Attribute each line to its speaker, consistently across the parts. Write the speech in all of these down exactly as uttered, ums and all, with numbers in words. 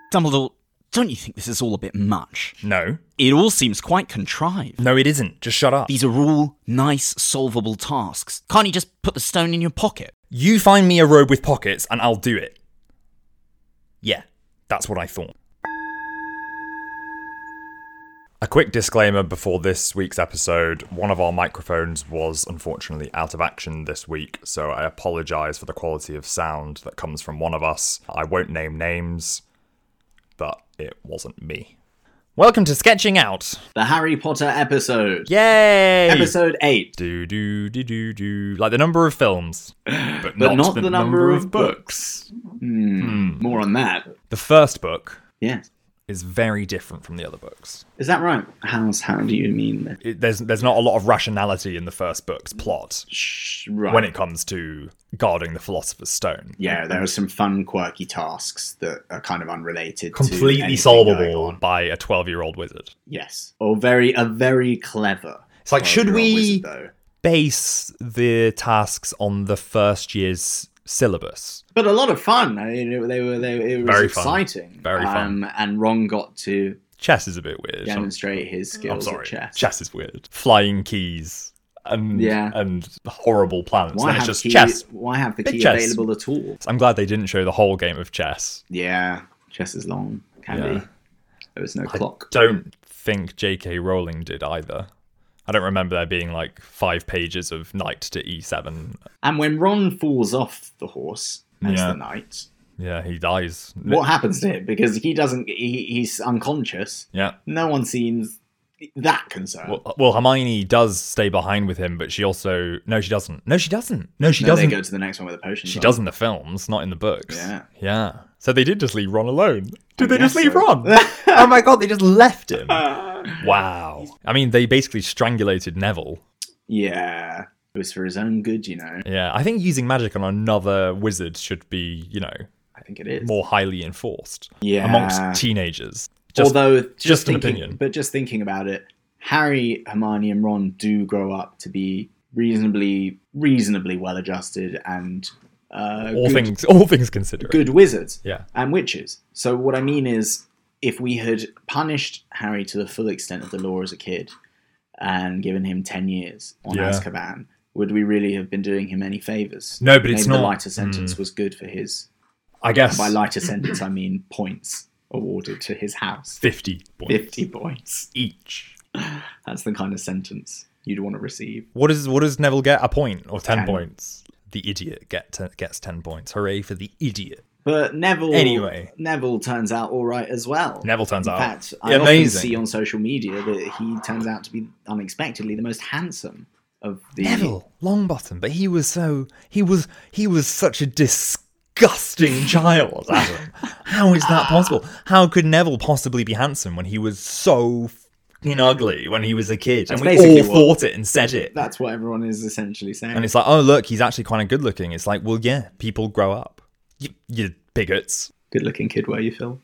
Speaker 1: Dumbledore, don't you think this is all a bit much?
Speaker 2: No.
Speaker 1: It all seems quite contrived.
Speaker 2: No, it isn't. Just shut up.
Speaker 1: These are all nice, solvable tasks. Can't you just put the stone in your pocket?
Speaker 2: You find me a robe with pockets and I'll do it. Yeah, that's what I thought. A quick disclaimer before this week's episode. One of our microphones was unfortunately out of action this week, so I apologise for the quality of sound that comes from one of us. I won't name names, but it wasn't me. Welcome to Sketching Out,
Speaker 3: the Harry Potter episode.
Speaker 2: Yay!
Speaker 3: Episode eight.
Speaker 2: Do do do do do. Like the number of films, but,
Speaker 3: But
Speaker 2: not,
Speaker 3: not
Speaker 2: the,
Speaker 3: the number of books. Hmm.
Speaker 2: Hmm.
Speaker 3: More on that.
Speaker 2: The first book
Speaker 3: Yes.
Speaker 2: is very different from the other books.
Speaker 3: Is that right? How's, how do you mean that?
Speaker 2: It, there's there's not a lot of rationality in the first book's plot
Speaker 3: Shh, right.
Speaker 2: when it comes to guarding the Philosopher's Stone.
Speaker 3: Yeah, there are some fun, quirky tasks that are kind of unrelated to
Speaker 2: Completely
Speaker 3: anything
Speaker 2: solvable
Speaker 3: going on.
Speaker 2: by a twelve-year-old wizard.
Speaker 3: Yes. Or very, a very clever.
Speaker 2: It's like, should
Speaker 3: twelve-year-old
Speaker 2: we
Speaker 3: wizard, though.
Speaker 2: base the tasks on the first year's syllabus?
Speaker 3: But a lot of fun. I mean, it, they were, they, it was
Speaker 2: Very fun.
Speaker 3: exciting.
Speaker 2: Very fun.
Speaker 3: Um, and Ron got to
Speaker 2: Chess is a bit weird. I'm,
Speaker 3: demonstrate his
Speaker 2: I'm
Speaker 3: skills
Speaker 2: sorry.
Speaker 3: at chess.
Speaker 2: Chess is weird. Flying keys and
Speaker 3: Yeah.
Speaker 2: and horrible planets.
Speaker 3: Why
Speaker 2: And it's
Speaker 3: have,
Speaker 2: just
Speaker 3: key,
Speaker 2: chess.
Speaker 3: why have the
Speaker 2: Big
Speaker 3: key
Speaker 2: chess.
Speaker 3: available at all?
Speaker 2: I'm glad they didn't show the whole game of chess.
Speaker 3: Yeah, chess is long, can
Speaker 2: Yeah.
Speaker 3: be. There was no clock.
Speaker 2: Don't think J K Rowling did either. I don't remember there being like five pages of knight to e seven.
Speaker 3: And when Ron falls off the horse as
Speaker 2: Yeah.
Speaker 3: the knight,
Speaker 2: Yeah, he dies.
Speaker 3: what happens to him? Because he doesn't, he, he's unconscious.
Speaker 2: Yeah.
Speaker 3: No one seems that concerned.
Speaker 2: Well, well, Hermione does stay behind with him, but she also... No, she doesn't. No, she doesn't. No, she
Speaker 3: no,
Speaker 2: doesn't.
Speaker 3: they go to the next one where the potions
Speaker 2: She
Speaker 3: are.
Speaker 2: does in the films, not in the books.
Speaker 3: Yeah.
Speaker 2: Yeah. So they did just leave Ron alone. Did
Speaker 3: I
Speaker 2: they just
Speaker 3: guess
Speaker 2: leave
Speaker 3: so.
Speaker 2: Ron? Oh my god, they just left him. Wow. I mean, they basically strangulated Neville.
Speaker 3: Yeah. It was for his own good, you know.
Speaker 2: Yeah, I think using magic on another wizard should be, you know,
Speaker 3: I think it is.
Speaker 2: more highly enforced
Speaker 3: Yeah.
Speaker 2: amongst teenagers. Just,
Speaker 3: Although, just,
Speaker 2: just an
Speaker 3: thinking,
Speaker 2: opinion.
Speaker 3: But just thinking about it, Harry, Hermione, and Ron do grow up to be reasonably, reasonably well-adjusted and uh,
Speaker 2: all
Speaker 3: good,
Speaker 2: things, all things considered.
Speaker 3: good wizards
Speaker 2: Yeah.
Speaker 3: and witches. So what I mean is, if we had punished Harry to the full extent of the law as a kid and given him ten years on
Speaker 2: Yeah.
Speaker 3: Azkaban, would we really have been doing him any favours?
Speaker 2: No, but it's
Speaker 3: Maybe the
Speaker 2: not-
Speaker 3: lighter sentence
Speaker 2: mm.
Speaker 3: was good for his...
Speaker 2: I guess
Speaker 3: By lighter sentence, I mean points awarded to his house.
Speaker 2: fifty points
Speaker 3: fifty points.
Speaker 2: each.
Speaker 3: That's the kind of sentence you'd want to receive.
Speaker 2: What does what does Neville get? A point or ten,
Speaker 3: Ten.
Speaker 2: points? The idiot get te- gets ten points. Hooray for the idiot!
Speaker 3: But Neville,
Speaker 2: Anyway.
Speaker 3: Neville turns out all right as well.
Speaker 2: Neville turns
Speaker 3: In
Speaker 2: out
Speaker 3: fact, I
Speaker 2: amazing.
Speaker 3: often see on social media that he turns out to be unexpectedly the most handsome of the
Speaker 2: Neville Longbottom, but he was so he was he was such a disgusting child, Adam. How is that possible? How could Neville possibly be handsome when he was so fucking ugly when he was a kid?
Speaker 3: That's
Speaker 2: and we
Speaker 3: basically
Speaker 2: all
Speaker 3: what-
Speaker 2: thought it and said it.
Speaker 3: That's what everyone is essentially saying.
Speaker 2: And it's like, oh look, he's actually kind of good looking. It's like, well, yeah, people grow up. You, you bigots.
Speaker 3: Good-looking kid, were you, Phil?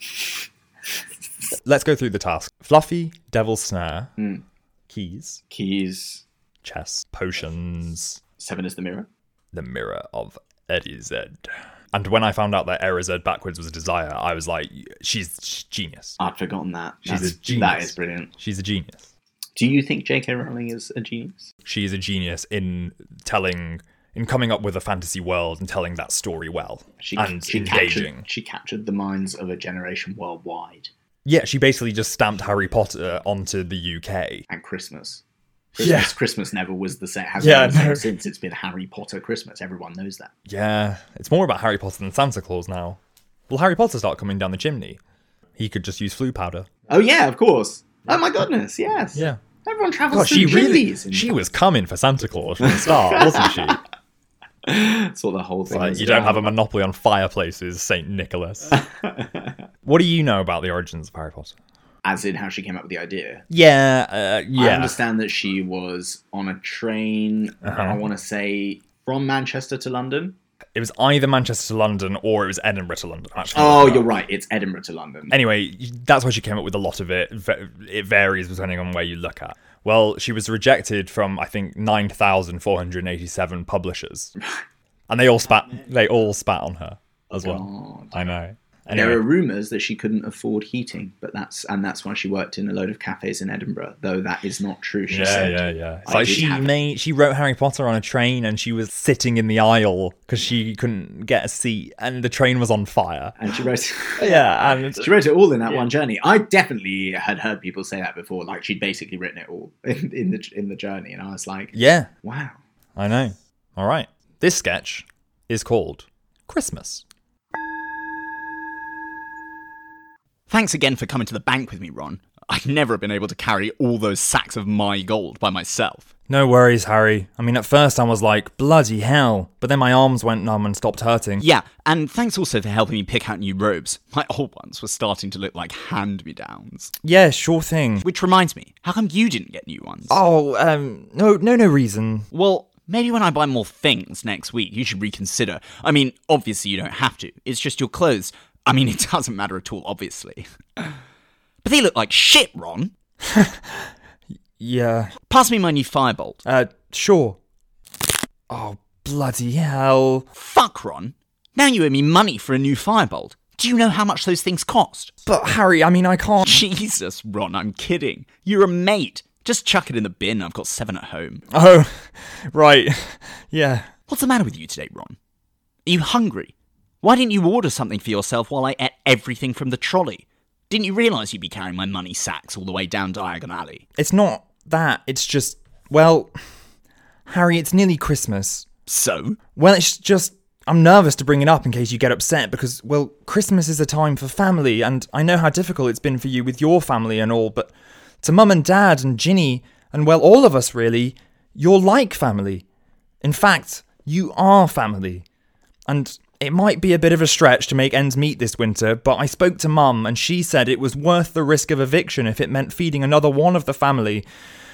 Speaker 2: Let's go through the task. Fluffy, Devil's Snare,
Speaker 3: Hmm.
Speaker 2: keys,
Speaker 3: Keys.
Speaker 2: chess, potions,
Speaker 3: Seven is the mirror.
Speaker 2: the mirror of Eddie Zed. And when I found out that Erised backwards was a desire, I was like, she's, she's genius.
Speaker 3: I'd forgotten that.
Speaker 2: She's
Speaker 3: That's-
Speaker 2: a genius.
Speaker 3: That is brilliant.
Speaker 2: She's a genius.
Speaker 3: Do you think J K Rowling is a genius?
Speaker 2: She is a genius in telling, in coming up with a fantasy world and telling that story well
Speaker 3: She,
Speaker 2: and
Speaker 3: she
Speaker 2: engaging.
Speaker 3: Captured, she captured the minds of a generation worldwide.
Speaker 2: Yeah, she basically just stamped Harry Potter onto the U K.
Speaker 3: And Christmas. Christmas,
Speaker 2: Yeah.
Speaker 3: Christmas never was the same. Has
Speaker 2: Yeah,
Speaker 3: been the same
Speaker 2: no.
Speaker 3: since it's been Harry Potter Christmas. Everyone knows that.
Speaker 2: Yeah, it's more about Harry Potter than Santa Claus now. Will Harry Potter start coming down the chimney? He could just use flu powder.
Speaker 3: Oh yeah, of course. Oh my goodness, yes.
Speaker 2: Yeah.
Speaker 3: Everyone travels
Speaker 2: God,
Speaker 3: through
Speaker 2: she really,
Speaker 3: chimneys and-
Speaker 2: she was coming for Santa Claus from the start, wasn't she?
Speaker 3: That's what the whole thing
Speaker 2: Like,
Speaker 3: is
Speaker 2: you don't have a
Speaker 3: about.
Speaker 2: monopoly on fireplaces, Saint Nicholas. What do you know about the origins of Harry Potter?
Speaker 3: As in how she came up with the idea.
Speaker 2: Yeah, uh,
Speaker 3: I
Speaker 2: yeah.
Speaker 3: understand that she was on a train,
Speaker 2: Uh-huh.
Speaker 3: I want to say, from Manchester to London.
Speaker 2: It was either Manchester to London or it was Edinburgh to London. Actually,
Speaker 3: Oh, you're right. It's Edinburgh to London.
Speaker 2: Anyway, that's where she came up with a lot of it. Va- It varies depending on where you look at. Well, she was rejected from, I think, nine thousand four hundred eighty-seven publishers. And they all spat they all spat on her as well.
Speaker 3: God.
Speaker 2: I know. Anyway.
Speaker 3: There are rumours that she couldn't afford heating, but that's and that's why she worked in a load of cafes in Edinburgh. Though that is not true. She
Speaker 2: yeah,
Speaker 3: said,
Speaker 2: yeah, yeah. It's
Speaker 3: I
Speaker 2: like
Speaker 3: did
Speaker 2: she
Speaker 3: have it.
Speaker 2: made, she wrote Harry Potter on a train, and she was sitting in the aisle because she couldn't get a seat, and the train was on fire.
Speaker 3: And she wrote,
Speaker 2: Yeah, and
Speaker 3: she wrote it all in that one journey. I definitely had heard people say that before, like she'd basically written it all in, in the in the journey, and I was like,
Speaker 2: yeah,
Speaker 3: wow.
Speaker 2: I know. All right, this sketch is called Christmas.
Speaker 1: Thanks again for coming to the bank with me, Ron. I'd never have been able to carry all those sacks of my gold by myself.
Speaker 2: No worries, Harry. I mean, at first I was like, bloody hell, but then my arms went numb and stopped hurting.
Speaker 1: Yeah, and thanks also for helping me pick out new robes. My old ones were starting to look like hand-me-downs.
Speaker 2: Yeah, sure thing.
Speaker 1: Which reminds me, how come you didn't get new ones?
Speaker 2: Oh, um, no, no, no reason.
Speaker 1: Well, maybe when I buy more things next week, you should reconsider. I mean, obviously you don't have to. It's just your clothes. I mean, it doesn't matter at all, obviously. But they look like shit, Ron.
Speaker 2: Yeah.
Speaker 1: Pass me my new firebolt.
Speaker 2: Uh, sure. Oh, bloody hell.
Speaker 1: Fuck, Ron. Now you owe me money for a new firebolt. Do you know how much those things cost?
Speaker 2: But Harry, I mean, I can't...
Speaker 1: Jesus, Ron, I'm kidding. You're a mate. Just chuck it in the bin. I've got seven at home.
Speaker 2: Oh, right. Yeah.
Speaker 1: What's the matter with you today, Ron? Are you hungry? Why didn't you order something for yourself while I ate everything from the trolley? Didn't you realise you'd be carrying my money sacks all the way down Diagon Alley?
Speaker 2: It's not that. It's just... Well, Harry, it's nearly Christmas.
Speaker 1: So?
Speaker 2: Well, it's just... I'm nervous to bring it up in case you get upset because, well, Christmas is a time for family, and I know how difficult it's been for you with your family and all, but to Mum and Dad and Ginny, and, well, all of us, really, you're like family. In fact, you are family. And... It might be a bit of a stretch to make ends meet this winter, but I spoke to Mum and she said it was worth the risk of eviction if it meant feeding another one of the family.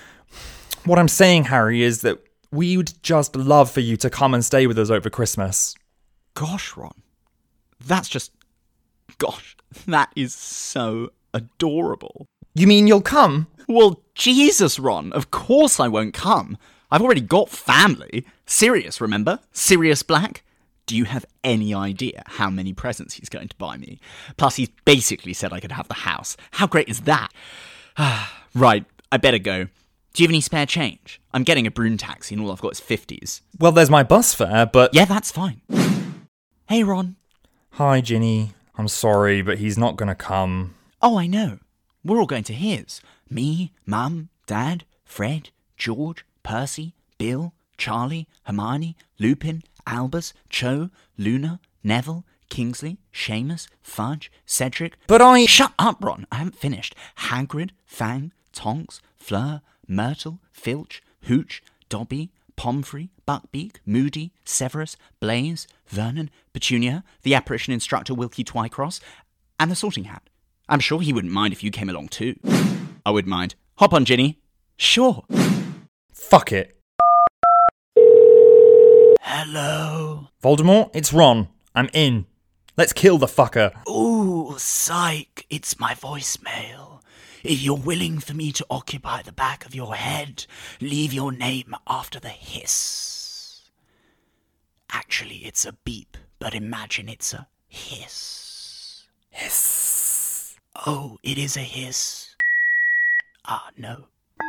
Speaker 2: What I'm saying, Harry, is that we would just love for you to come and stay with us over Christmas.
Speaker 1: Gosh, Ron. That's just... Gosh, that is so adorable.
Speaker 2: You mean you'll come?
Speaker 1: Well, Jesus, Ron, of course I won't come. I've already got family. Sirius, remember? Sirius Black? Do you have any idea how many presents he's going to buy me? Plus, he's basically said I could have the house. How great is that? Right, I better go. Do you have any spare change? I'm getting a Broom taxi and all I've got is fifties.
Speaker 2: Well, there's my bus fare, but...
Speaker 1: Yeah, that's fine. Hey, Ron.
Speaker 2: Hi, Ginny. I'm sorry, but he's not gonna come.
Speaker 1: Oh, I know. We're all going to his. Me, Mum, Dad, Fred, George, Percy, Bill, Charlie, Hermione, Lupin, Albus, Cho, Luna, Neville, Kingsley, Seamus, Fudge, Cedric...
Speaker 2: But I...
Speaker 1: Shut up, Ron. I haven't finished. Hagrid, Fang, Tonks, Fleur, Myrtle, Filch, Hooch, Dobby, Pomfrey, Buckbeak, Moody, Severus, Blaze, Vernon, Petunia, the apparition instructor Wilkie Twycross, and the Sorting Hat. I'm sure he wouldn't mind if you came along too. I would mind. Hop on, Ginny. Sure.
Speaker 2: Fuck it.
Speaker 1: Hello.
Speaker 2: Voldemort, it's Ron. I'm in. Let's kill the fucker.
Speaker 1: Ooh, psych. It's my voicemail. If you're willing for me to occupy the back of your head, leave your name after the hiss. Actually, it's a beep, but imagine it's a hiss.
Speaker 2: Hiss.
Speaker 1: Oh, it is a hiss. Ah, no.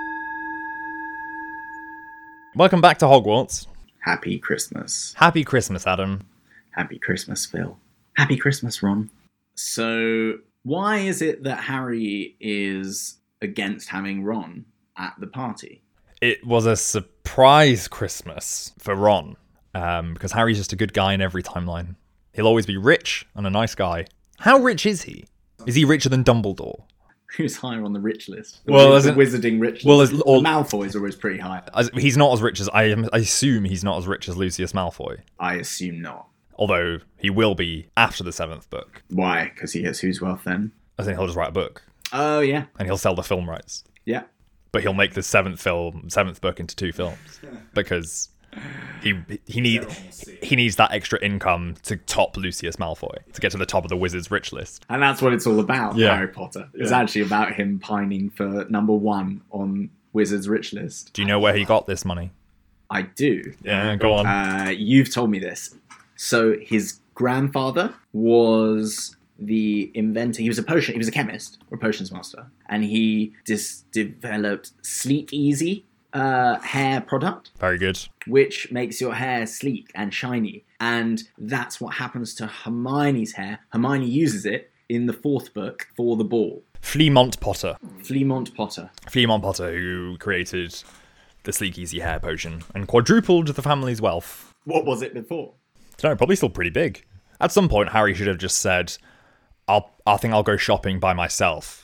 Speaker 2: Welcome back to Hogwarts.
Speaker 3: Happy Christmas.
Speaker 2: Happy Christmas, Adam.
Speaker 3: Happy Christmas, Phil. Happy Christmas, Ron. So, why is it that Harry is against having Ron at the party?
Speaker 2: It was a surprise Christmas for Ron, um, because Harry's just a good guy in every timeline. He'll always be rich and a nice guy. How rich is he? Is he richer than Dumbledore?
Speaker 3: Who's higher on the rich list? The,
Speaker 2: Well,
Speaker 3: the
Speaker 2: as in-
Speaker 3: wizarding rich list.
Speaker 2: well, as-
Speaker 3: The
Speaker 2: all-
Speaker 3: Malfoy's always pretty high.
Speaker 2: As, he's not as rich as I, am, I assume he's not as rich as Lucius Malfoy.
Speaker 3: I assume not.
Speaker 2: Although he will be after the seventh book.
Speaker 3: Why? Because he has whose wealth then?
Speaker 2: I think he'll just write a book
Speaker 3: Oh, yeah.
Speaker 2: and he'll sell the film rights.
Speaker 3: Yeah.
Speaker 2: But he'll make the seventh film, seventh book into two films because he he need he needs that extra income to top Lucius Malfoy to get to the top of the wizard's rich list.
Speaker 3: And that's what it's all about,
Speaker 2: Yeah.
Speaker 3: Harry Potter. It's
Speaker 2: Yeah.
Speaker 3: actually about him pining for number one on Wizard's rich list.
Speaker 2: Do you know where he got this money?
Speaker 3: I do.
Speaker 2: Yeah, go on.
Speaker 3: Uh, you've told me this. So his grandfather was the inventor. He was a potion. He was a chemist or a potions master, and he just developed Sleek Easy uh, hair product,
Speaker 2: Very good.
Speaker 3: which makes your hair sleek and shiny. And that's what happens to Hermione's hair. Hermione uses it in the fourth book for the ball.
Speaker 2: Fleamont Potter.
Speaker 3: Fleamont Potter.
Speaker 2: Fleamont Potter, who created the Sleek Easy hair potion and quadrupled the family's wealth.
Speaker 3: What was it before?
Speaker 2: No, probably still pretty big. At some point, Harry should have just said, I'll, I think I'll go shopping by myself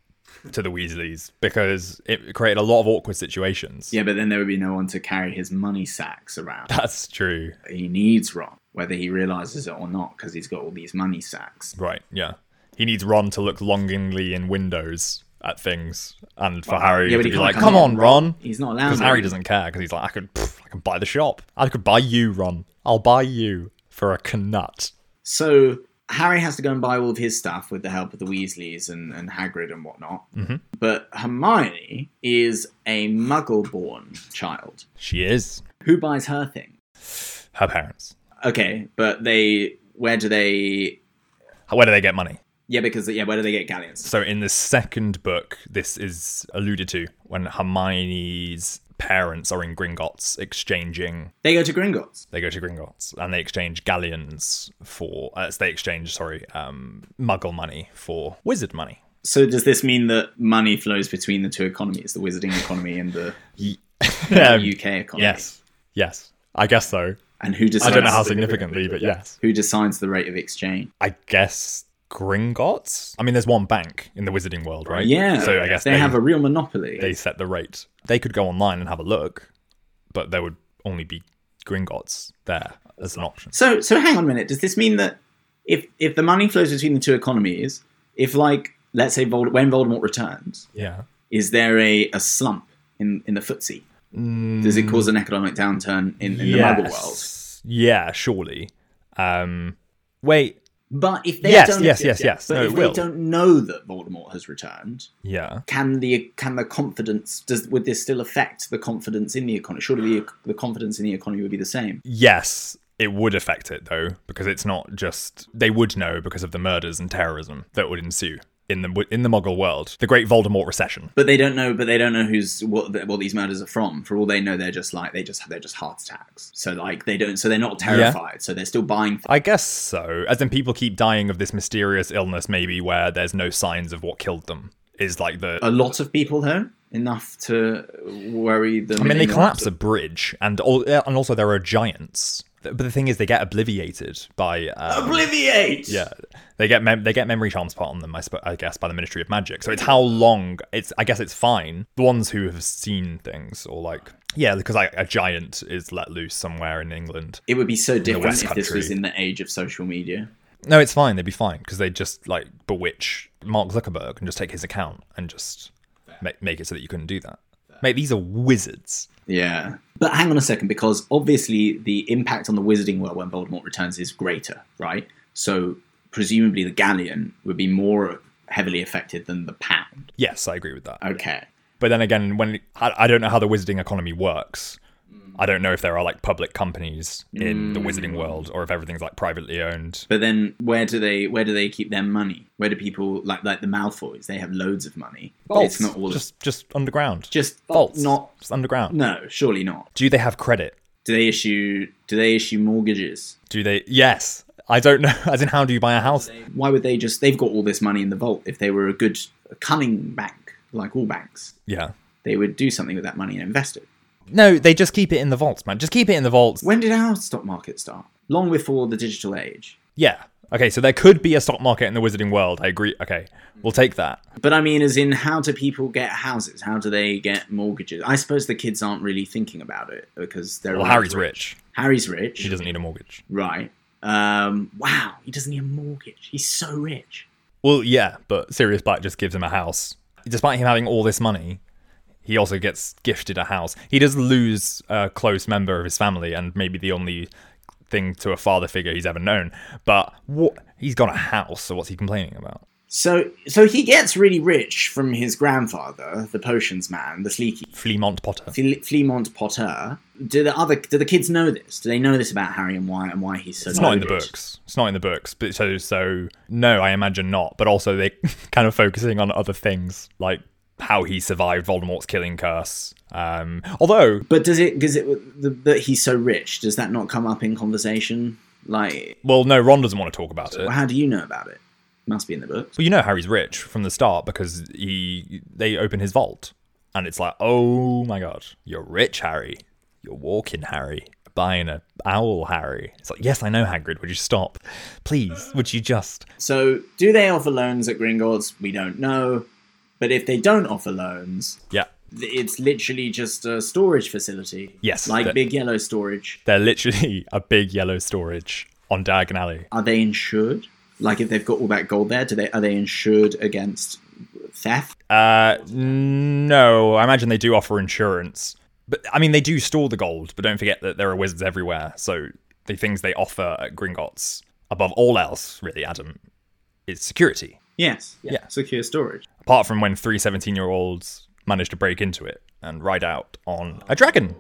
Speaker 2: to the Weasleys, because it created a lot of awkward situations.
Speaker 3: Yeah, but then there would be no one to carry his money sacks around.
Speaker 2: That's true.
Speaker 3: He needs Ron, whether he realises it or not, because he's got all these money sacks.
Speaker 2: Right, yeah. He needs Ron to look longingly in windows at things, and for
Speaker 3: Well,
Speaker 2: Harry
Speaker 3: yeah, but
Speaker 2: to
Speaker 3: he
Speaker 2: be
Speaker 3: can't
Speaker 2: like,
Speaker 3: come
Speaker 2: come
Speaker 3: on,
Speaker 2: on, Ron.
Speaker 3: He's not allowed
Speaker 2: Because
Speaker 3: to.
Speaker 2: Harry doesn't care, because he's like, I could, pff, I can buy the shop. I could buy you, Ron. I'll buy you for a knut.
Speaker 3: So Harry has to go and buy all of his stuff with the help of the Weasleys and, and Hagrid and whatnot.
Speaker 2: Mm-hmm.
Speaker 3: But Hermione is a Muggle-born child.
Speaker 2: She is.
Speaker 3: Who buys her thing?
Speaker 2: Her parents.
Speaker 3: Okay, but they... Where do they...
Speaker 2: Where do they get money?
Speaker 3: Yeah, because... Yeah, where do they get galleons?
Speaker 2: So in the second book, this is alluded to when Hermione's parents are in Gringotts exchanging.
Speaker 3: They go to Gringotts.
Speaker 2: They go to Gringotts and they exchange galleons for. Uh, they exchange, sorry, um, Muggle money for wizard money.
Speaker 3: So does this mean that money flows between the two economies, the wizarding economy and the,
Speaker 2: Um,
Speaker 3: the U K economy?
Speaker 2: Yes, yes, I guess so.
Speaker 3: And who decides?
Speaker 2: I don't know how significantly, but yes,
Speaker 3: Who decides the rate of exchange?
Speaker 2: I guess Gringotts. I mean, there's one bank in the wizarding world, right?
Speaker 3: Yeah.
Speaker 2: So I guess
Speaker 3: they,
Speaker 2: they
Speaker 3: have a real monopoly.
Speaker 2: they set the rate. They could go online and have a look, but there would only be Gringotts there as an option.
Speaker 3: So, so hang on a minute. Does this mean that if if the money flows between the two economies, if like let's say Vold- when Voldemort returns,
Speaker 2: Yeah.
Speaker 3: is there a, a slump in, in the footsie? Does it cause an economic downturn in, in the Muggle world?
Speaker 2: Yeah, surely. Um, wait.
Speaker 3: But if they
Speaker 2: Yes,
Speaker 3: don't,
Speaker 2: yes, yes, yes.
Speaker 3: But
Speaker 2: No,
Speaker 3: if
Speaker 2: it
Speaker 3: they
Speaker 2: will.
Speaker 3: don't know that Voldemort has returned,
Speaker 2: Yeah.
Speaker 3: can the can the confidence does would this still affect the confidence in the economy? Surely the, the confidence in the economy would be the same.
Speaker 2: Yes, it would affect it though, because it's not just they would know because of the murders and terrorism that would ensue in the in the Muggle world, the Great Voldemort Recession.
Speaker 3: But they don't know. But they don't know who's what. the- What these murders are from. For all they know, they're just like they just they're just heart attacks. So like they don't. So they're not terrified. So they're still buying. Things.
Speaker 2: I guess so. As in, people keep dying of this mysterious illness, maybe where there's no signs of what killed them. Is like the.
Speaker 3: A lot of people though, enough to worry them.
Speaker 2: I mean, they
Speaker 3: in the
Speaker 2: collapse
Speaker 3: lives
Speaker 2: a
Speaker 3: of-
Speaker 2: bridge, and all, and also there are giants. But the thing is, they get obliviated by. Um,
Speaker 3: Obliviate.
Speaker 2: Yeah, they get mem- they get memory charms put on them, I, sp- I guess, by the Ministry of Magic. So it's how long. It's I guess it's fine. The ones who have seen things, or like yeah, because like a giant is let loose somewhere in England.
Speaker 3: It would be so different
Speaker 2: West
Speaker 3: if this
Speaker 2: Country.
Speaker 3: was in the age of social media.
Speaker 2: No, it's fine. They'd be fine because they just like bewitch Mark Zuckerberg and just take his account and just make make it so that you couldn't do that. Mate, these are wizards.
Speaker 3: Yeah. But hang on a second, because obviously the impact on the wizarding world when Voldemort returns is greater, right? So presumably the galleon would be more heavily affected than the pound.
Speaker 2: Yes, I agree with that.
Speaker 3: Okay.
Speaker 2: But then again, when I, I don't know how the wizarding economy works. I don't know if there are like public companies in the wizarding world, or if everything's like privately owned.
Speaker 3: But then where do they where do they keep their money? Where do people like like the Malfoys? They have loads of money.
Speaker 2: Vaults,
Speaker 3: It's not all
Speaker 2: just just underground.
Speaker 3: just
Speaker 2: vaults,
Speaker 3: not
Speaker 2: just underground.
Speaker 3: no, surely not.
Speaker 2: Do they have credit?
Speaker 3: Do they issue do they issue mortgages?
Speaker 2: Do they? Yes. I don't know. As in, how do you buy a house?
Speaker 3: Why would they just they've got all this money in the vault if they were a good a cunning bank, like all banks.
Speaker 2: Yeah.
Speaker 3: They would do something with that money and invest it.
Speaker 2: No, they just keep it in the vaults, man. Just keep it in the vaults.
Speaker 3: When did our stock market start? Long before the digital age.
Speaker 2: Yeah. Okay, so there could be a stock market in the wizarding world. I agree. Okay, we'll take that.
Speaker 3: But I mean, as in, how do people get houses? How do they get mortgages? I suppose the kids aren't really thinking about it because they're.
Speaker 2: Well,
Speaker 3: always
Speaker 2: Harry's rich.
Speaker 3: Harry's rich.
Speaker 2: He doesn't need a mortgage.
Speaker 3: Right. Um, wow, he doesn't need a mortgage. He's so rich.
Speaker 2: Well, yeah, but Sirius Black just gives him a house. Despite him having all this money, he also gets gifted a house. He does lose a close member of his family and maybe the only thing to a father figure he's ever known. But what he's got a house, so what's he complaining about?
Speaker 3: So, so he gets really rich from his grandfather, the potions man, the Sleeky.
Speaker 2: Fleamont Potter.
Speaker 3: Fle- Fleamont Potter. Do the other, do the kids know this? Do they know this about Harry and why and why he's so?
Speaker 2: It's not in the
Speaker 3: loaded?
Speaker 2: books. It's not in the books. But so, so no, I imagine not. But also, they kind of focusing on other things like how he survived Voldemort's killing curse. Um, although,
Speaker 3: But does it? Does it? The, that he's so rich. Does that not come up in conversation? Like,
Speaker 2: well, no, Ron doesn't want to talk about it.
Speaker 3: how do you know about it? Must be in the books.
Speaker 2: Well, you know Harry's rich from the start because he they open his vault, and it's like, oh my god, you're rich, Harry. You're walking, Harry. Buying a owl, Harry. It's like, yes, I know, Hagrid. Would you stop, please? Would you just?
Speaker 3: So, do they offer loans at Gringotts? We don't know. But if they don't offer loans,
Speaker 2: Yeah,
Speaker 3: it's literally just a storage facility.
Speaker 2: Yes,
Speaker 3: like
Speaker 2: that-
Speaker 3: Big Yellow Storage.
Speaker 2: they're literally a big yellow storage on Diagon Alley.
Speaker 3: Are they insured? Like, if they've got all that gold there, do they are they insured against theft?
Speaker 2: Uh, no, I imagine they do offer insurance. But, I mean, they do store the gold, but don't forget that there are wizards everywhere. So the things they offer at Gringotts, above all else, really, Adam, is security.
Speaker 3: Yes.
Speaker 2: Yeah.
Speaker 3: Secure storage.
Speaker 2: Apart from when three seventeen-year-olds managed to break into it and ride out on a dragon.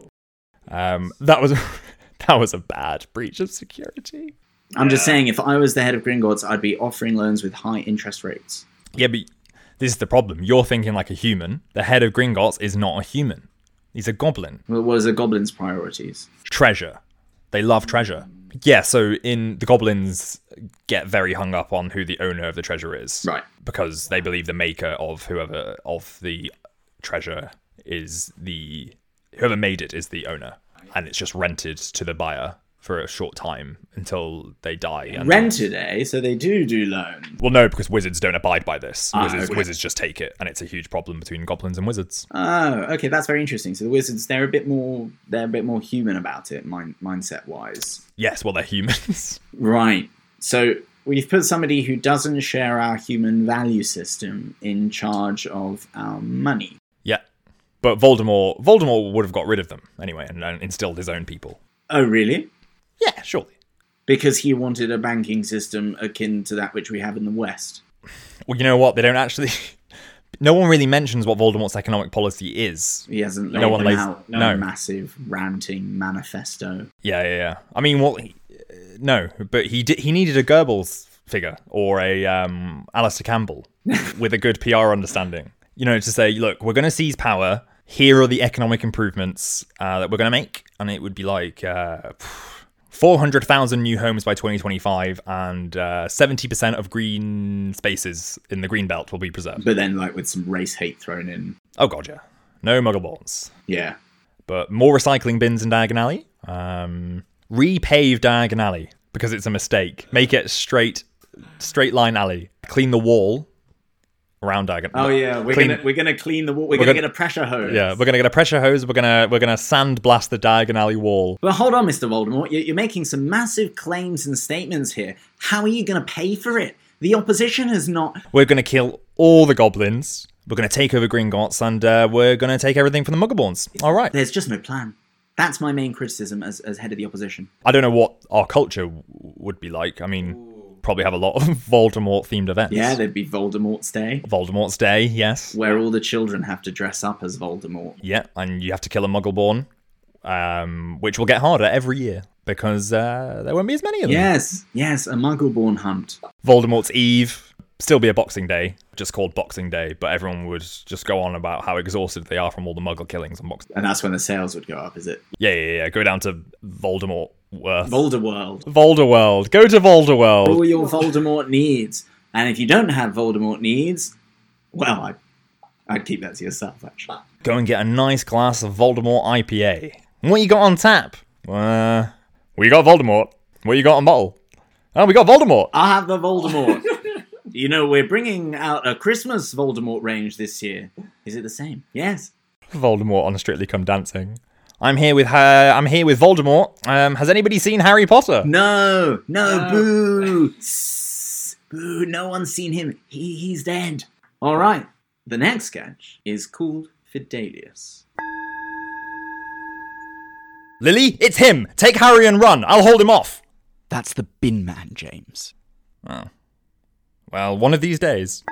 Speaker 2: Um, that was that was a bad breach of security.
Speaker 3: I'm just saying, if I was the head of Gringotts, I'd be offering loans with high interest rates.
Speaker 2: Yeah, but this is the problem. You're thinking like a human. The head of Gringotts is not a human. He's a goblin.
Speaker 3: Well, what are the goblins' priorities?
Speaker 2: Treasure. They love treasure. Yeah, so in the goblins get very hung up on who the owner of the treasure is.
Speaker 3: Right.
Speaker 2: Because they believe the maker of whoever of the treasure is the whoever made it is the owner. And it's just rented to the buyer for a short time until they die. And
Speaker 3: Rented, eh? So they do do loans.
Speaker 2: well, no, because wizards don't abide by this.
Speaker 3: Ah,
Speaker 2: Wizards,
Speaker 3: okay.
Speaker 2: wizards just take it, and it's a huge problem between goblins and wizards.
Speaker 3: Oh, okay, that's very interesting. So the wizards, they're a bit more, they're a bit more human about it, mind, mindset-wise.
Speaker 2: Yes, well, they're humans.
Speaker 3: Right. So we've put somebody who doesn't share our human value system in charge of our money.
Speaker 2: Yeah. But Voldemort Voldemort would have got rid of them anyway and, and instilled his own people.
Speaker 3: Oh, really?
Speaker 2: Yeah, surely.
Speaker 3: Because he wanted a banking system akin to that which we have in the West.
Speaker 2: Well, you know what? They don't actually... No one really mentions what Voldemort's economic policy is.
Speaker 3: He hasn't laid
Speaker 2: No one
Speaker 3: them
Speaker 2: lays-
Speaker 3: out no,
Speaker 2: no.
Speaker 3: massive ranting manifesto.
Speaker 2: Yeah, yeah, yeah. I mean, what... He, uh, no, but he did, he needed a Goebbels figure or a um, Alistair Campbell with a good P R understanding. You know, to say, look, we're going to seize power. Here are the economic improvements uh, that we're going to make. And it would be like... Uh, four hundred thousand new homes by twenty twenty-five, and uh, seventy percent of green spaces in the green belt will be preserved.
Speaker 3: But then, like, with some race hate thrown in.
Speaker 2: Oh god, yeah. No Muggleborns.
Speaker 3: Yeah.
Speaker 2: But more recycling bins in Diagon Alley. Um, repave Diagon Alley, because it's a mistake. Make it straight, straight line alley. Clean the wall around Diagon.
Speaker 3: Oh, yeah. We're
Speaker 2: Clean-
Speaker 3: gonna we're gonna clean the wall. We're,
Speaker 2: We're
Speaker 3: gonna,
Speaker 2: gonna-
Speaker 3: get a pressure hose.
Speaker 2: Yeah, we're gonna get a pressure hose. We're gonna we're gonna sandblast the Diagon Alley wall.
Speaker 3: But hold on, Mister Voldemort. You're, you're making some massive claims and statements here. How are you going to pay for it? The opposition has not...
Speaker 2: We're gonna kill all the goblins. We're gonna take over Gringotts, and uh, we're gonna take everything from the Muggleborns. All right.
Speaker 3: There's just no plan. That's my main criticism as, as head of the opposition.
Speaker 2: I don't know what our culture w- would be like. I mean, probably have a lot of Voldemort-themed events.
Speaker 3: Yeah, there'd be Voldemort's Day,
Speaker 2: Voldemort's Day, yes.
Speaker 3: where all the children have to dress up as Voldemort.
Speaker 2: Yeah, and you have to kill a Muggleborn, um, which will get harder every year because uh, there won't be as many of them.
Speaker 3: Yes, yes, a Muggleborn hunt.
Speaker 2: Voldemort's Eve, still be a Boxing Day, just called Boxing Day, but everyone would just go on about how exhausted they are from all the Muggle killings on Boxing Day.
Speaker 3: And that's when the sales would go up, is it?
Speaker 2: Yeah, yeah, yeah, go down to Voldemort Worth.
Speaker 3: Volderworld.
Speaker 2: Volderworld. Go to Volderworld.
Speaker 3: All your Voldemort needs. And if you don't have Voldemort needs, well, I, I'd keep that to yourself, actually.
Speaker 2: Go and get a nice glass of Voldemort I P A. What you got on tap? Uh, we got Voldemort. What you got on bottle? Oh, we got Voldemort.
Speaker 3: I'll have the Voldemort. You know, we're bringing out a Christmas Voldemort range this year. Is it the same? Yes.
Speaker 2: Voldemort on Strictly Come Dancing. I'm here with her. I'm here with Voldemort. Um, has anybody seen Harry Potter?
Speaker 3: No, no, boo. Sss, boo, no one's seen him. He, he's dead. All right. The next sketch is called Fidelius.
Speaker 2: Lily, it's him. Take Harry and run. I'll hold him off.
Speaker 1: That's the bin man, James.
Speaker 2: Oh. Well, one of these days.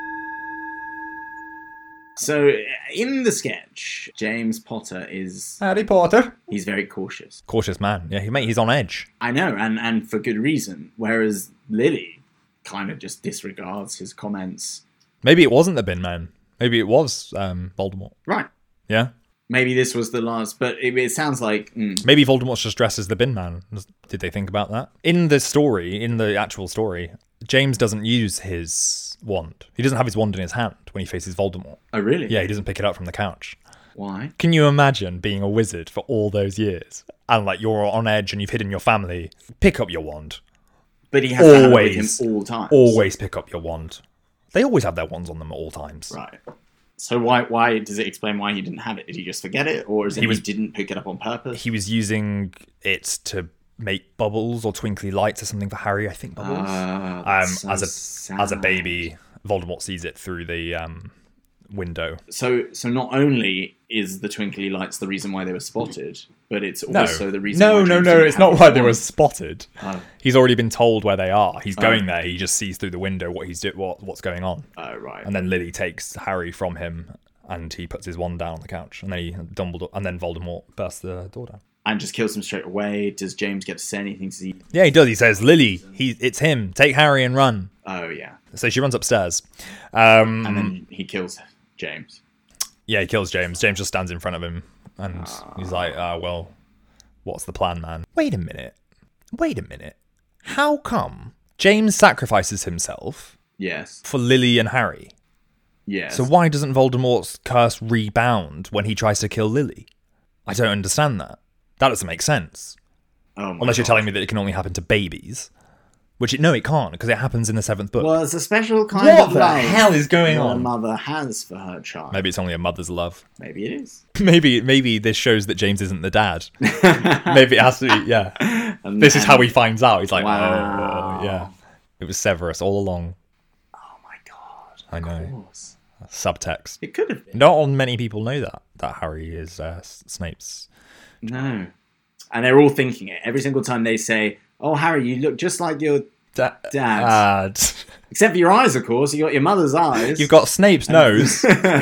Speaker 3: So, in the sketch, James Potter is...
Speaker 2: Harry Potter.
Speaker 3: He's very cautious.
Speaker 2: Cautious man. Yeah, he mate, he's on edge.
Speaker 3: I know, and, and for good reason. Whereas Lily kind of just disregards his comments.
Speaker 2: Maybe it wasn't the bin man. Maybe it was um, Voldemort.
Speaker 3: Right.
Speaker 2: Yeah?
Speaker 3: Maybe this was the last, but it, it sounds like... Mm.
Speaker 2: Maybe Voldemort's just dressed as the bin man. Did they think about that? In the story, in the actual story, James doesn't use his wand. He doesn't have his wand in his hand when he faces Voldemort.
Speaker 3: Oh, really?
Speaker 2: Yeah, he doesn't pick it up from the couch.
Speaker 3: Why?
Speaker 2: Can you imagine being a wizard for all those years? And like you're on edge and you've hidden your family. Pick up your wand.
Speaker 3: But he has to have it with
Speaker 2: Always.
Speaker 3: him all times.
Speaker 2: Always pick up your wand. They always have their wands on them at all times.
Speaker 3: Right. So why why does it explain why he didn't have it? Did he just forget it, or is it he,
Speaker 2: was-
Speaker 3: he didn't pick it up on purpose?
Speaker 2: He was using it to make bubbles or twinkly lights or something for Harry, I think bubbles.
Speaker 3: Ah,
Speaker 2: um,
Speaker 3: that's so
Speaker 2: as a
Speaker 3: sad.
Speaker 2: as a baby, Voldemort sees it through the um, window.
Speaker 3: So so not only is the twinkly lights the reason why they were spotted, but it's
Speaker 2: No,
Speaker 3: also the reason.
Speaker 2: no,
Speaker 3: why
Speaker 2: no,
Speaker 3: James
Speaker 2: no.
Speaker 3: didn't
Speaker 2: It's
Speaker 3: have
Speaker 2: not
Speaker 3: his
Speaker 2: why they were
Speaker 3: wand.
Speaker 2: spotted.
Speaker 3: Oh.
Speaker 2: He's already been told where they are. He's going
Speaker 3: Oh.
Speaker 2: there. He just sees through the window what he's do- what what's going on.
Speaker 3: Oh, right.
Speaker 2: And then Lily takes Harry from him, and he puts his wand down on the couch, and then he Dumbledore, and then Voldemort bursts the door down.
Speaker 3: And just kills him straight away. Does James get to say anything to the...
Speaker 2: Yeah, he does. He says, "Lily, he, it's him. Take Harry and run."
Speaker 3: Oh, yeah.
Speaker 2: So she runs upstairs. Um,
Speaker 3: And then he kills James.
Speaker 2: yeah, he kills James. James just stands in front of him, and he's like, uh, "Well, what's the plan, man?" Wait a minute. Wait a minute. How come James sacrifices himself
Speaker 3: Yes.
Speaker 2: for Lily and Harry?
Speaker 3: Yes.
Speaker 2: So why doesn't Voldemort's curse rebound when he tries to kill Lily? I don't understand that. That doesn't make sense.
Speaker 3: Oh my
Speaker 2: Unless you're
Speaker 3: God.
Speaker 2: telling me that it can only happen to babies. Which, it, no, it can't, because it happens in the seventh book.
Speaker 3: Well, it's a special kind
Speaker 2: What
Speaker 3: of
Speaker 2: the
Speaker 3: love
Speaker 2: hell is going
Speaker 3: that a
Speaker 2: on?
Speaker 3: mother has for her child.
Speaker 2: Maybe it's only a mother's love.
Speaker 3: Maybe it is.
Speaker 2: Maybe maybe this shows that James isn't the dad. Maybe it has to be, yeah.
Speaker 3: And
Speaker 2: This is
Speaker 3: then-
Speaker 2: how he finds out. He's like,
Speaker 3: Wow.
Speaker 2: oh, yeah. It was Severus all along.
Speaker 3: Oh my God.
Speaker 2: I know.
Speaker 3: Of course.
Speaker 2: Subtext.
Speaker 3: It could have been.
Speaker 2: Not on many people know that, that Harry is uh, Snape's.
Speaker 3: No. And they're all thinking it. Every single time they say, "Oh, Harry, you look just like your
Speaker 2: Da-
Speaker 3: Dad."
Speaker 2: Dad.
Speaker 3: Except for your eyes, of course. You got your mother's eyes.
Speaker 2: You've got Snape's nose.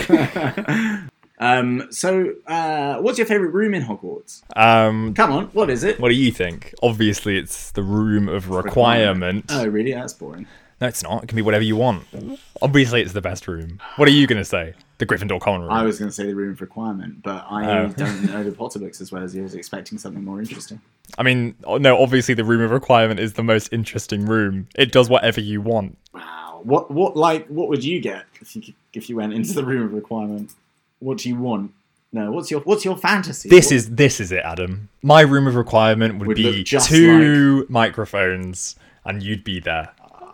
Speaker 3: um. So, uh, what's your favourite room in Hogwarts?
Speaker 2: Um,
Speaker 3: Come on, what is it?
Speaker 2: what do you think? Obviously, it's the room of requirement.
Speaker 3: Oh, really? That's boring.
Speaker 2: No, it's not. It can be whatever you want. Obviously, it's the best room. What are you going to say? The Gryffindor common room.
Speaker 3: I was going to say the room of requirement, but I
Speaker 2: Oh.
Speaker 3: don't know the Potter books as well as you. I was expecting something more interesting.
Speaker 2: I mean, no, obviously the room of requirement is the most interesting room. It does whatever you want.
Speaker 3: Wow. What? What? Like, what would you get if you could- if you went into the room of requirement? What do you want? No. What's your What's your fantasy?
Speaker 2: This
Speaker 3: What-
Speaker 2: is this is it, Adam. My room of requirement would,
Speaker 3: Would
Speaker 2: be
Speaker 3: look just
Speaker 2: two microphones, and you'd be there.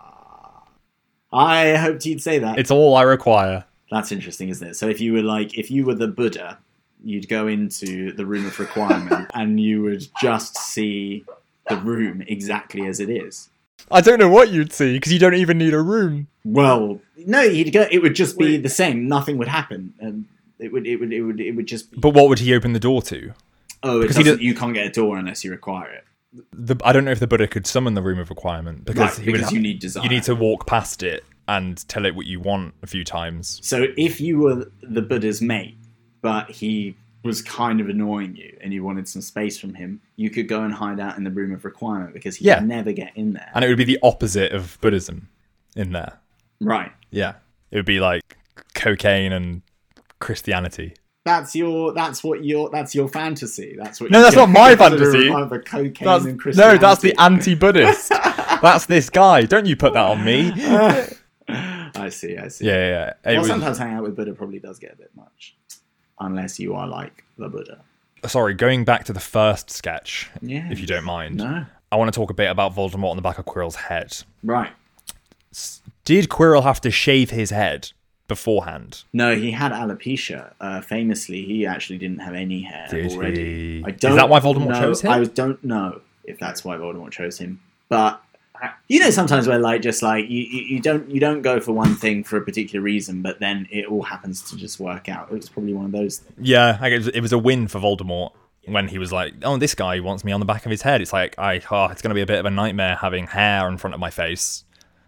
Speaker 3: I hoped you'd say that.
Speaker 2: It's all I require.
Speaker 3: That's interesting, isn't it? So if you were like, if you were the Buddha, you'd go into the room of requirement and you would just see the room exactly as it is.
Speaker 2: I don't know what you'd see because you don't even need a room.
Speaker 3: Well, no, you'd go. It would just be the same. Nothing would happen, and it would. It would. It would. It would just. Be,
Speaker 2: But what would he open the door to?
Speaker 3: oh, it
Speaker 2: because he
Speaker 3: doesn't,
Speaker 2: does-
Speaker 3: you can't get a door unless you require it.
Speaker 2: The, I don't know if the Buddha could summon the room of requirement because
Speaker 3: Right,
Speaker 2: he would
Speaker 3: because
Speaker 2: ha-
Speaker 3: you need desire.
Speaker 2: You need to walk past it and tell it what you want a few times.
Speaker 3: So if you were the Buddha's mate, but he was kind of annoying you and you wanted some space from him, you could go and hide out in the room of requirement because he
Speaker 2: Yeah.
Speaker 3: would never get in there.
Speaker 2: And it would be the opposite of Buddhism in there.
Speaker 3: Right.
Speaker 2: Yeah. It would be like cocaine and Christianity.
Speaker 3: That's your. That's what your. That's your fantasy. That's what.
Speaker 2: No,
Speaker 3: you
Speaker 2: that's
Speaker 3: get
Speaker 2: not my
Speaker 3: into the
Speaker 2: fantasy.
Speaker 3: room of cocaine
Speaker 2: That's,
Speaker 3: and
Speaker 2: no,
Speaker 3: Christianity.
Speaker 2: that's the anti-Buddhist. That's this guy. Don't you put that on me. Yeah,
Speaker 3: I see. I see.
Speaker 2: yeah, yeah. It
Speaker 3: Well,
Speaker 2: was-
Speaker 3: sometimes hanging out with Buddha probably does get a bit much, unless you are like the Buddha.
Speaker 2: sorry, going back to the first sketch,
Speaker 3: Yeah.
Speaker 2: if you don't mind.
Speaker 3: No.
Speaker 2: I want to talk a bit about Voldemort on the back of Quirrell's head.
Speaker 3: Right.
Speaker 2: Did Quirrell have to shave his head beforehand?
Speaker 3: No, he had alopecia. Uh, famously, he actually didn't have any hair
Speaker 2: Did
Speaker 3: already.
Speaker 2: he?
Speaker 3: I
Speaker 2: Is
Speaker 3: don't
Speaker 2: that why Voldemort
Speaker 3: know,
Speaker 2: chose him?
Speaker 3: I don't know if that's why Voldemort chose him, but you know, sometimes where like just like you, you, you don't you don't go for one thing for a particular reason, but then it all happens to just work out. It was probably one of those things.
Speaker 2: Yeah, I guess it was a win for Voldemort when he was like, "Oh, this guy wants me on the back of his head." It's like, I, oh, it's going to be a bit of a nightmare having hair in front of my face.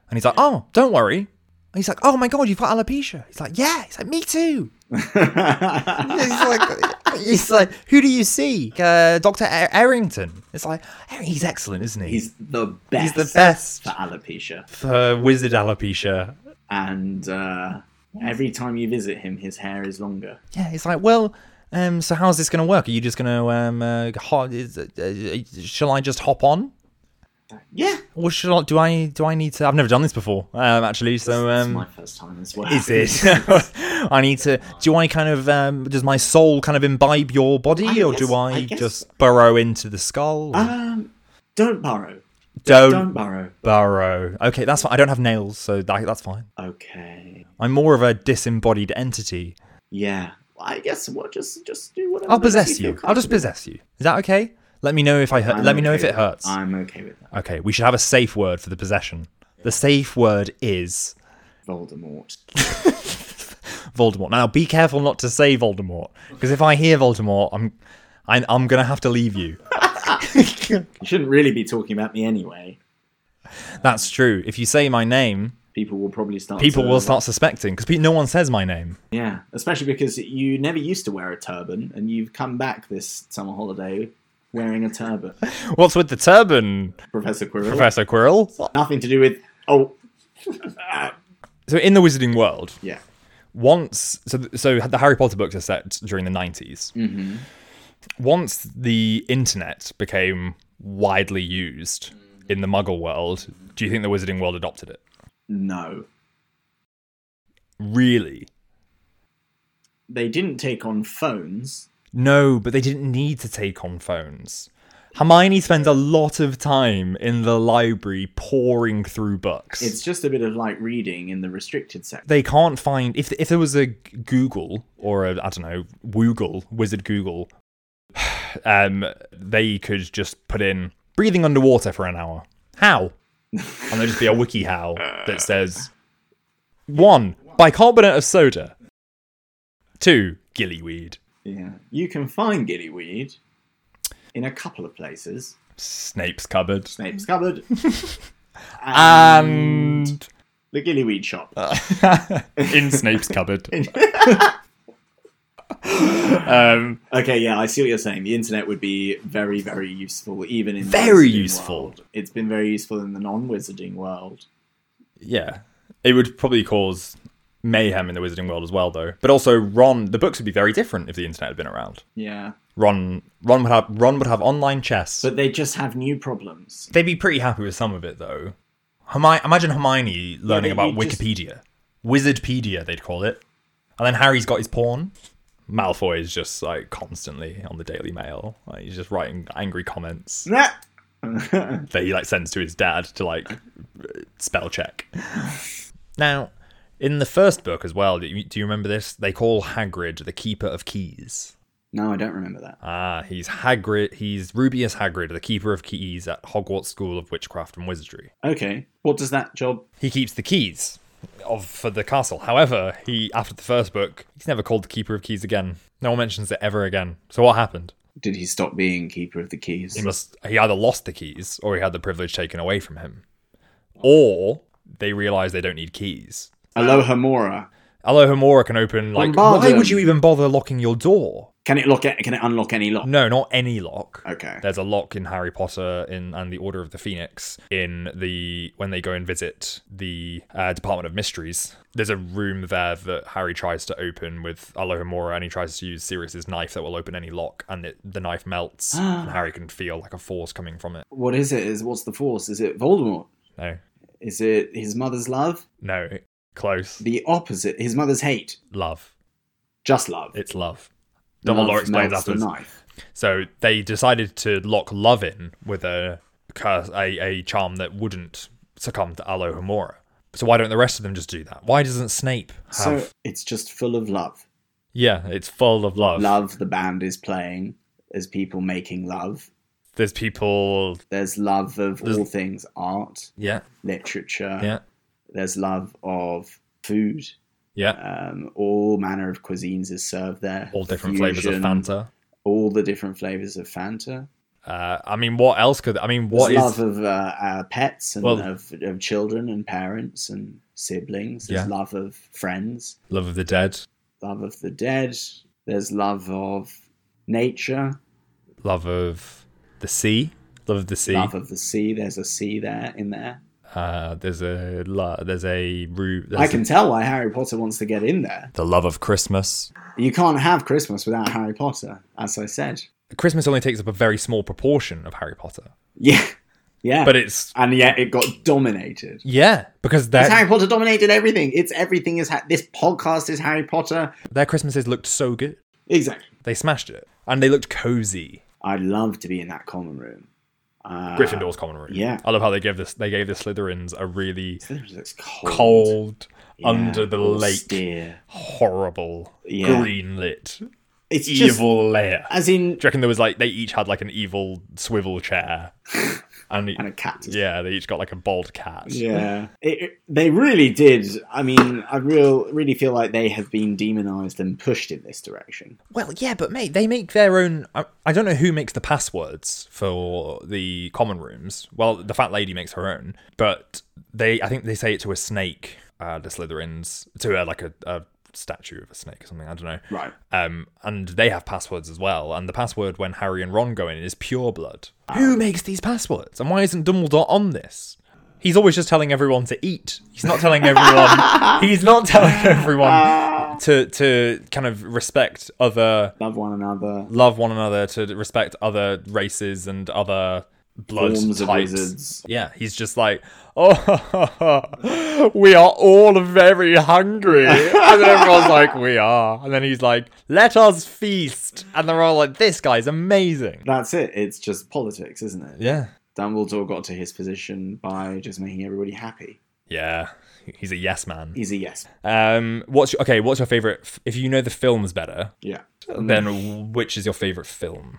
Speaker 2: And he's like, oh, don't worry. And he's like, oh my God, you've got alopecia. He's like, yeah. He's like, me too. he's like, he's like, who do you see? Uh, Doctor Er- Errington. It's like, he's excellent, isn't he?
Speaker 3: He's the best.
Speaker 2: He's the best
Speaker 3: for alopecia.
Speaker 2: For wizard alopecia.
Speaker 3: And uh, every time you visit him, his hair is longer.
Speaker 2: Yeah, he's like, well, um, so how's this going to work? Are you just going to, um, uh, ho- is, uh, shall I just hop on?
Speaker 3: Yeah.
Speaker 2: Or should I, do I, do I need to, I've never done this before, um, actually, so, um.
Speaker 3: It's my first time as well.
Speaker 2: Is it? I need to, do I kind of, um, does my soul kind of imbibe your body,
Speaker 3: I
Speaker 2: or
Speaker 3: guess-
Speaker 2: do I,
Speaker 3: I guess-
Speaker 2: just burrow into the skull?
Speaker 3: Um, don't burrow.
Speaker 2: don't,
Speaker 3: Don't burrow.
Speaker 2: burrow. Okay, that's fine. I don't have nails, so that, that's fine.
Speaker 3: Okay.
Speaker 2: I'm more of a disembodied entity.
Speaker 3: Yeah. I guess what? Just, just do whatever.
Speaker 2: I'll
Speaker 3: makes
Speaker 2: possess
Speaker 3: feel
Speaker 2: you. I'll just
Speaker 3: comfortable.
Speaker 2: possess you. Is that okay? Let me know if I hurt.
Speaker 3: I'm
Speaker 2: Let me know
Speaker 3: okay
Speaker 2: if it
Speaker 3: with
Speaker 2: hurts.
Speaker 3: that. I'm okay with that.
Speaker 2: Okay, we should have a safe word for the possession. The safe word is
Speaker 3: Voldemort.
Speaker 2: Voldemort. Now, be careful not to say Voldemort, because if I hear Voldemort, I'm, I'm, I'm gonna have to leave you.
Speaker 3: You shouldn't really be talking about me anyway.
Speaker 2: That's true. If you say my name,
Speaker 3: People will probably start.
Speaker 2: people
Speaker 3: to,
Speaker 2: will start suspecting, because no one says my name.
Speaker 3: Yeah, especially because you never used to wear a turban, and you've come back this summer holiday wearing a turban.
Speaker 2: What's with the turban,
Speaker 3: Professor Quirrell.
Speaker 2: Professor Quirrell?
Speaker 3: Nothing to do with. Oh.
Speaker 2: So in the Wizarding world,
Speaker 3: Yeah.
Speaker 2: once so so the Harry Potter books are set during the nineties.
Speaker 3: Mm-hmm.
Speaker 2: Once the internet became widely used in the Muggle world, do you think the Wizarding world adopted it?
Speaker 3: No.
Speaker 2: Really?
Speaker 3: They didn't take on phones.
Speaker 2: No, but they didn't need to take on phones. Hermione spends a lot of time in the library pouring through books.
Speaker 3: It's just a bit of like reading in the restricted section.
Speaker 2: They can't find if if there was a Google or a I don't know Woogle Wizard Google, um, they could just put in breathing underwater for an hour. How? And there'd just be a wiki how that says one bicarbonate of soda, two gillyweed,
Speaker 3: Yeah. You can find gillyweed in a couple of places.
Speaker 2: Snape's cupboard,
Speaker 3: Snape's cupboard.
Speaker 2: and
Speaker 3: the gillyweed shop.
Speaker 2: in Snape's cupboard. um,
Speaker 3: Okay, yeah, I see what you're saying. The internet would be very, very useful, even in the
Speaker 2: Very
Speaker 3: wizarding
Speaker 2: useful.
Speaker 3: world. It's been very useful in the non-wizarding world.
Speaker 2: yeah, it would probably cause mayhem in the Wizarding world as well, though. But also, Ron, the books would be very different if the internet had been around.
Speaker 3: Yeah,
Speaker 2: Ron, Ron would have Ron would have online chess.
Speaker 3: but they just have new problems.
Speaker 2: They'd be pretty happy with some of it, though. Hermione, imagine Hermione learning
Speaker 3: but
Speaker 2: about
Speaker 3: you just-
Speaker 2: Wikipedia, Wizardpedia, they'd call it, and then Harry's got his porn. Malfoy is just like constantly on the Daily Mail. Like, he's just writing angry comments that he like sends to his dad to like spell check. Now, in the first book as well, do you, do you remember this? They call Hagrid the Keeper of Keys.
Speaker 3: No, I don't remember that.
Speaker 2: Ah, he's Hagrid. He's Rubius Hagrid, the Keeper of Keys at Hogwarts School of Witchcraft and Wizardry.
Speaker 3: Okay, what does that job...
Speaker 2: He keeps the keys of for the castle. However, he after the first book, he's never called the Keeper of Keys again. No one mentions it ever again. So what happened?
Speaker 3: Did he stop being Keeper of the Keys?
Speaker 2: He must. He either lost the keys or he had the privilege taken away from him, or they realised they don't need keys.
Speaker 3: Alohomora.
Speaker 2: Alohomora can open like.
Speaker 3: Bombard
Speaker 2: Why
Speaker 3: them.
Speaker 2: would you even bother locking your door?
Speaker 3: Can it lock it? Can it unlock any lock?
Speaker 2: No, not any lock.
Speaker 3: Okay.
Speaker 2: There's a lock in Harry Potter in and the Order of the Phoenix in the when they go and visit the uh, Department of Mysteries. There's a room there that Harry tries to open with Alohomora, and he tries to use Sirius's knife that will open any lock, and it, the knife melts, and Harry can feel like a force coming from it.
Speaker 3: What is it? Is what's the force? Is it Voldemort?
Speaker 2: No,
Speaker 3: Is it his mother's love?
Speaker 2: no, close.
Speaker 3: The opposite. His mother's hate.
Speaker 2: Love.
Speaker 3: Just love.
Speaker 2: It's love.
Speaker 3: Love
Speaker 2: Dumbledore explains
Speaker 3: melts the
Speaker 2: afterwards.
Speaker 3: knife.
Speaker 2: So they decided to lock love in with a curse, a, a charm that wouldn't succumb to Alohomora. So why don't the rest of them just do that? Why doesn't Snape have...
Speaker 3: So it's just full of love.
Speaker 2: Yeah, it's full of love.
Speaker 3: Love, the band is playing. There's people making love.
Speaker 2: There's people...
Speaker 3: There's love of
Speaker 2: There's-
Speaker 3: all things art,
Speaker 2: Yeah,
Speaker 3: literature.
Speaker 2: yeah,
Speaker 3: There's love of food.
Speaker 2: yeah.
Speaker 3: Um, all manner of cuisines is served there.
Speaker 2: All different flavours of
Speaker 3: Fusion,
Speaker 2: Fanta.
Speaker 3: All the different flavours of Fanta.
Speaker 2: Uh, I mean, what else could? I mean, what
Speaker 3: There's
Speaker 2: is?
Speaker 3: love of uh, uh, pets and
Speaker 2: Well-
Speaker 3: of, of children and parents and siblings. There's
Speaker 2: Yeah.
Speaker 3: love of friends,
Speaker 2: Love of the Dead,
Speaker 3: love of the dead. There's love of nature,
Speaker 2: love of the sea, love of the sea.
Speaker 3: love of the sea. There's a sea there in there.
Speaker 2: Uh, there's a lo- there's a root.
Speaker 3: I can tell why Harry Potter wants to get in there.
Speaker 2: The love of Christmas.
Speaker 3: You can't have Christmas without Harry Potter, as I said.
Speaker 2: Christmas only takes up a very small proportion of Harry Potter,
Speaker 3: Yeah, yeah.
Speaker 2: but it's
Speaker 3: and yet it got dominated.
Speaker 2: yeah because
Speaker 3: Because
Speaker 2: their
Speaker 3: Harry Potter dominated everything. It's everything is ha- this podcast is Harry Potter.
Speaker 2: their Christmases looked so good.
Speaker 3: Exactly.
Speaker 2: They smashed it, and they looked cozy.
Speaker 3: I'd love to be in that common room. Uh,
Speaker 2: Gryffindor's common room.
Speaker 3: yeah.
Speaker 2: I love how they gave this. They gave the Slytherins a really
Speaker 3: It's cold,
Speaker 2: cold,
Speaker 3: Yeah,
Speaker 2: under the lake,
Speaker 3: austere.
Speaker 2: horrible,
Speaker 3: Yeah.
Speaker 2: green lit,
Speaker 3: It's just
Speaker 2: evil layer.
Speaker 3: as in
Speaker 2: Do you reckon there was like they each had like an evil swivel chair, and,
Speaker 3: and a cat.
Speaker 2: yeah, they each got like a bald cat.
Speaker 3: Yeah, it, it- they really did. I mean, I real really feel like they have been demonized and pushed in this direction.
Speaker 2: Well, yeah, but mate, they make their own. I, I don't know who makes the passwords for the common rooms. Well, the fat lady makes her own, but they, I think they say it to a snake. Uh, the Slytherins to uh, like a, a statue of a snake or something. I don't know.
Speaker 3: Right.
Speaker 2: Um, and they have passwords as well. And the password when Harry and Ron go in is pure blood. Who makes these passwords? And why isn't Dumbledore on this? He's always just telling everyone to eat. He's not telling everyone. he's not telling everyone to to kind of respect other,
Speaker 3: Love one another.
Speaker 2: love one another, to respect other races and other blood
Speaker 3: Forms of
Speaker 2: types.
Speaker 3: wizards.
Speaker 2: Yeah, he's just like, oh, we are all very hungry. And then everyone's like, we are. And then he's like, let us feast. And they're all like, this guy's amazing.
Speaker 3: That's it. It's just politics, isn't it?
Speaker 2: Yeah.
Speaker 3: Dumbledore got to his position by just making everybody happy.
Speaker 2: Yeah. He's a yes man.
Speaker 3: He's a yes.
Speaker 2: Um, what's your, okay, what's your favorite? If you know the film's better,
Speaker 3: Yeah.
Speaker 2: then which is your favorite film?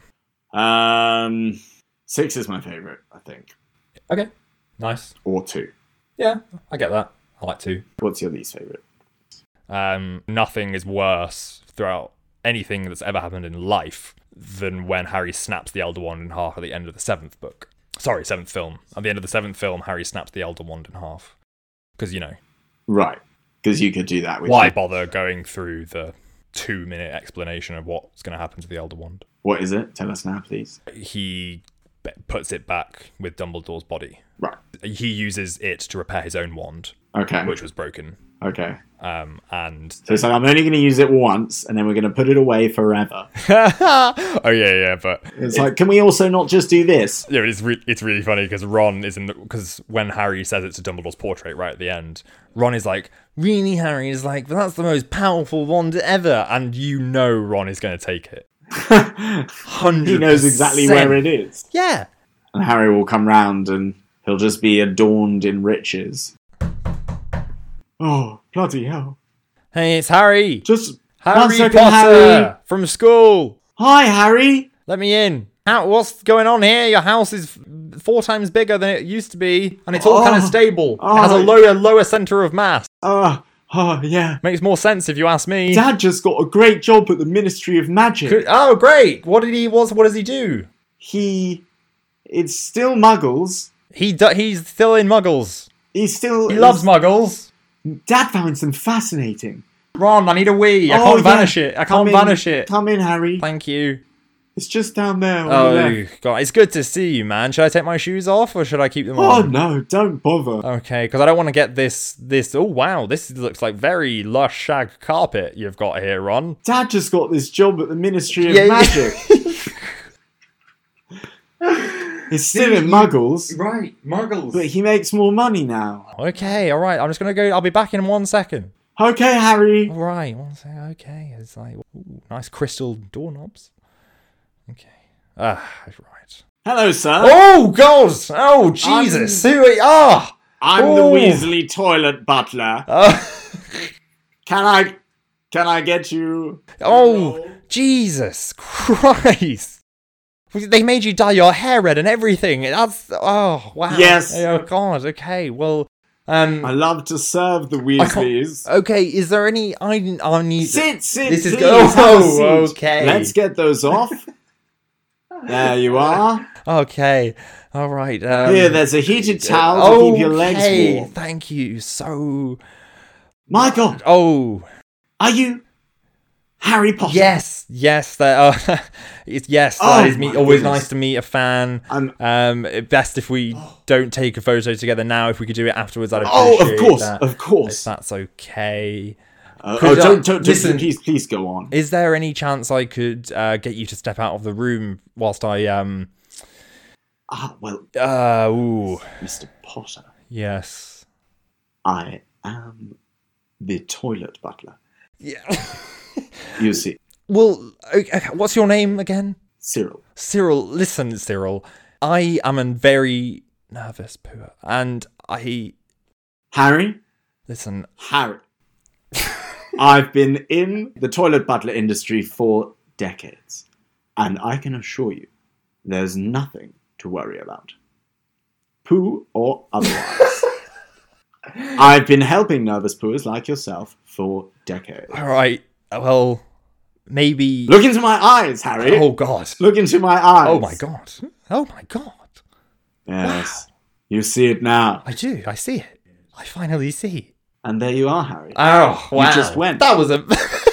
Speaker 3: Um, six is my favorite, I think,
Speaker 2: Okay. Nice.
Speaker 3: or two.
Speaker 2: Yeah, I get that. I like two.
Speaker 3: What's your least favorite?
Speaker 2: Um, nothing is worse throughout anything that's ever happened in life than when Harry snaps the Elder Wand in half at the end of the seventh book. Sorry, seventh film. At the end of the seventh film, Harry snaps the Elder Wand in half. Because, you know,
Speaker 3: Right, because you could do that with
Speaker 2: why
Speaker 3: your-
Speaker 2: bother going through the two-minute explanation of what's going to happen to the Elder Wand?
Speaker 3: What is it? Tell us now, please.
Speaker 2: He b- puts it back with Dumbledore's body.
Speaker 3: Right.
Speaker 2: He uses it to repair his own wand,
Speaker 3: Okay.
Speaker 2: which was broken.
Speaker 3: Okay.
Speaker 2: Um, and
Speaker 3: So it's like, I'm only going to use it once, and then we're going to put it away forever.
Speaker 2: oh yeah, yeah, but
Speaker 3: It's like, can we also not just do this?
Speaker 2: yeah, it's re- it's really funny because Ron is in because when Harry says it to Dumbledore's portrait right at the end, Ron is like, "Really, Harry?" is like, "But that's the most powerful wand ever," and you know Ron is going to take it. Hundred.
Speaker 3: He knows exactly where it is.
Speaker 2: Yeah.
Speaker 3: And Harry will come round and he'll just be adorned in riches. Oh, bloody hell.
Speaker 2: Hey, it's Harry.
Speaker 3: Just
Speaker 2: Harry
Speaker 3: one second,
Speaker 2: Potter
Speaker 3: Harry.
Speaker 2: from school.
Speaker 3: Hi, Harry.
Speaker 2: Let me in. How, what's going on here? Your house is four times bigger than it used to be, and it's all
Speaker 3: Oh.
Speaker 2: kind of stable.
Speaker 3: Oh.
Speaker 2: It has a lower, lower center of mass.
Speaker 3: Oh, oh, yeah.
Speaker 2: Makes more sense if you ask me.
Speaker 3: Dad just got a great job at the Ministry of Magic.
Speaker 2: Oh, great! What did he? What's, what does he do?
Speaker 3: He... It's still Muggles.
Speaker 2: He do, he's still in Muggles.
Speaker 3: He's still...
Speaker 2: He loves Muggles.
Speaker 3: Dad finds them fascinating.
Speaker 2: Ron, I need a wee. I
Speaker 3: Oh,
Speaker 2: can't
Speaker 3: yeah.
Speaker 2: vanish it. I
Speaker 3: Come
Speaker 2: can't
Speaker 3: in.
Speaker 2: vanish it.
Speaker 3: Come in, Harry.
Speaker 2: Thank you.
Speaker 3: It's just down there. on the
Speaker 2: Oh,
Speaker 3: left.
Speaker 2: God. It's good to see you, man. Should I take my shoes off or should I keep them
Speaker 3: Oh,
Speaker 2: on?
Speaker 3: no, don't bother.
Speaker 2: Okay, because I don't want to get this, this... Oh, wow. This looks like very lush shag carpet you've got here, Ron.
Speaker 3: Dad just got this job at the Ministry of
Speaker 2: Yeah, yeah.
Speaker 3: Magic. He's still in Muggles,
Speaker 2: Right, Muggles.
Speaker 3: but he makes more money now.
Speaker 2: Okay, all right. I'm just going to go... I'll be back in one second.
Speaker 3: Okay, Harry.
Speaker 2: All right, one second. Okay. It's like... Ooh, nice crystal doorknobs. Okay. Ah, right.
Speaker 3: Hello, sir.
Speaker 2: Oh, God! Oh, Jesus! Who are you? Ah!
Speaker 3: I'm
Speaker 2: oh.
Speaker 3: the Weasley toilet butler.
Speaker 2: Oh,
Speaker 3: Can I... Can I get you...
Speaker 2: oh, Jesus Christ! They made you dye your hair red and everything. That's... Oh, wow.
Speaker 3: Yes.
Speaker 2: Oh, God. Okay, well... Um...
Speaker 3: I love to serve the
Speaker 2: I can't-
Speaker 3: Weasleys.
Speaker 2: Okay, is there any... I, I need...
Speaker 3: Sit, sit,
Speaker 2: This is
Speaker 3: please,
Speaker 2: go-
Speaker 3: have a
Speaker 2: oh,
Speaker 3: seat.
Speaker 2: okay.
Speaker 3: Let's get those off. There you are.
Speaker 2: Okay. All right. Um,
Speaker 3: Here, there's a heated towel to keep your legs
Speaker 2: okay,
Speaker 3: warm.
Speaker 2: Thank you. So.
Speaker 3: My God,
Speaker 2: Oh.
Speaker 3: are you Harry Potter?
Speaker 2: Yes. Yes. That. Uh, it's, yes.
Speaker 3: Oh,
Speaker 2: that is me.
Speaker 3: my
Speaker 2: Always
Speaker 3: goodness.
Speaker 2: nice to meet a fan.
Speaker 3: I'm-
Speaker 2: Um. Best if we don't take a photo together now. If we could do it afterwards, I'd
Speaker 3: Oh,
Speaker 2: appreciate
Speaker 3: of course,
Speaker 2: that.
Speaker 3: of
Speaker 2: If
Speaker 3: course.
Speaker 2: that's okay.
Speaker 3: Uh,
Speaker 2: Could
Speaker 3: oh,
Speaker 2: I-
Speaker 3: don't, don't, don't,
Speaker 2: listen-
Speaker 3: please, please go on.
Speaker 2: Is there any chance I could uh, get you to step out of the room whilst I um
Speaker 3: Ah, well,
Speaker 2: uh ooh
Speaker 3: Mister Potter,
Speaker 2: yes.
Speaker 3: I am the toilet butler.
Speaker 2: Yeah.
Speaker 3: You see,
Speaker 2: Well, okay, what's your name again?
Speaker 3: Cyril.
Speaker 2: Cyril. Listen, Cyril. I am a very nervous pooer, and I
Speaker 3: Harry?
Speaker 2: listen.
Speaker 3: Harry. I've been in the toilet butler industry for decades, and I can assure you, there's nothing to worry about. Poo or otherwise. I've been helping nervous pooers like yourself for decades.
Speaker 2: All right. Well, maybe.
Speaker 3: Look into my eyes, Harry.
Speaker 2: Oh God.
Speaker 3: Look into my eyes.
Speaker 2: Oh my God. Oh my God.
Speaker 3: Yes. You see it now.
Speaker 2: I do. I see it. I finally see.
Speaker 3: And there you are, Harry.
Speaker 2: Oh wow.
Speaker 3: You just went.
Speaker 2: That was a.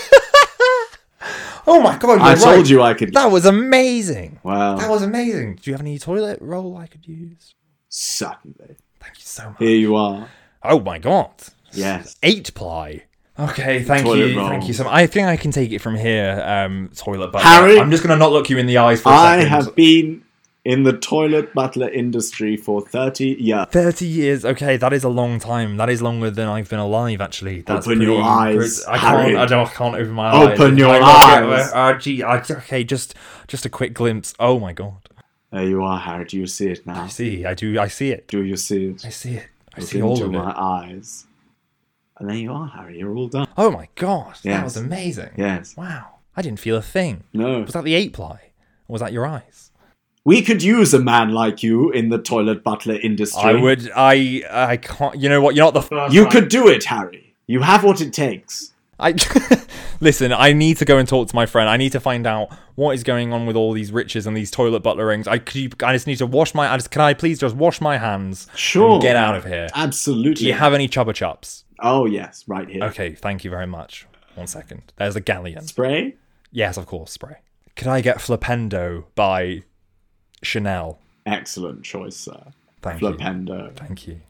Speaker 2: Oh my God.
Speaker 3: I
Speaker 2: you're
Speaker 3: told
Speaker 2: right.
Speaker 3: you I could.
Speaker 2: That was amazing.
Speaker 3: Well,
Speaker 2: That was amazing. Do you have any toilet roll I could use?
Speaker 3: certainly.
Speaker 2: Thank you so much.
Speaker 3: Here you are.
Speaker 2: Oh my God.
Speaker 3: Yes.
Speaker 2: Eight ply. Okay, thank
Speaker 3: Toilet
Speaker 2: you.
Speaker 3: roll.
Speaker 2: Thank you so much. I think I can take it from here, um, toilet butler.
Speaker 3: Harry?
Speaker 2: I'm just going to not look you in the eyes for a
Speaker 3: I
Speaker 2: second.
Speaker 3: have been in the toilet butler industry for thirty years.
Speaker 2: thirty years. Okay, that is a long time. That is longer than I've been alive, actually. That's
Speaker 3: Open your
Speaker 2: pretty-
Speaker 3: eyes,
Speaker 2: I
Speaker 3: Harry.
Speaker 2: can't, I don't, I can't open my eyes.
Speaker 3: Open your
Speaker 2: I not
Speaker 3: eyes.
Speaker 2: get- uh, gee, I, okay, just, just a quick glimpse. Oh my God.
Speaker 3: There you are, Harry. Do you see it now?
Speaker 2: I see, I do, I see it.
Speaker 3: Do you see it?
Speaker 2: I see it. I
Speaker 3: Look
Speaker 2: see all
Speaker 3: into
Speaker 2: of
Speaker 3: my
Speaker 2: it.
Speaker 3: eyes. And there you are, Harry. You're all done.
Speaker 2: Oh my God. That
Speaker 3: Yes.
Speaker 2: was amazing.
Speaker 3: Yes.
Speaker 2: Wow. I didn't feel a thing.
Speaker 3: No.
Speaker 2: Was that the eight ply? Or was that your eyes?
Speaker 3: We could use a man like you in the toilet butler industry.
Speaker 2: I would. I. I can't. You know what? You're not the first.
Speaker 3: You
Speaker 2: one.
Speaker 3: could do it, Harry. You have what it takes.
Speaker 2: I listen. I need to go and talk to my friend. I need to find out what is going on with all these riches and these toilet butler rings. I could. You, I just need to wash my. I just. Can I please just wash my hands?
Speaker 3: Sure.
Speaker 2: And get out of here.
Speaker 3: Absolutely.
Speaker 2: Do you have any chubba chups?
Speaker 3: Oh, yes. Right here.
Speaker 2: Okay. Thank you very much. One second. There's a galleon.
Speaker 3: Spray?
Speaker 2: Yes, of course. Spray. Could I get Flipendo by Chanel?
Speaker 3: Excellent choice, sir.
Speaker 2: Thank you.
Speaker 3: Flipendo.
Speaker 2: Thank you.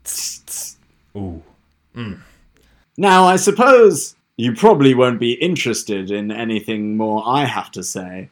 Speaker 2: Ooh.
Speaker 3: Now, I suppose you probably won't be interested in anything more I have to say.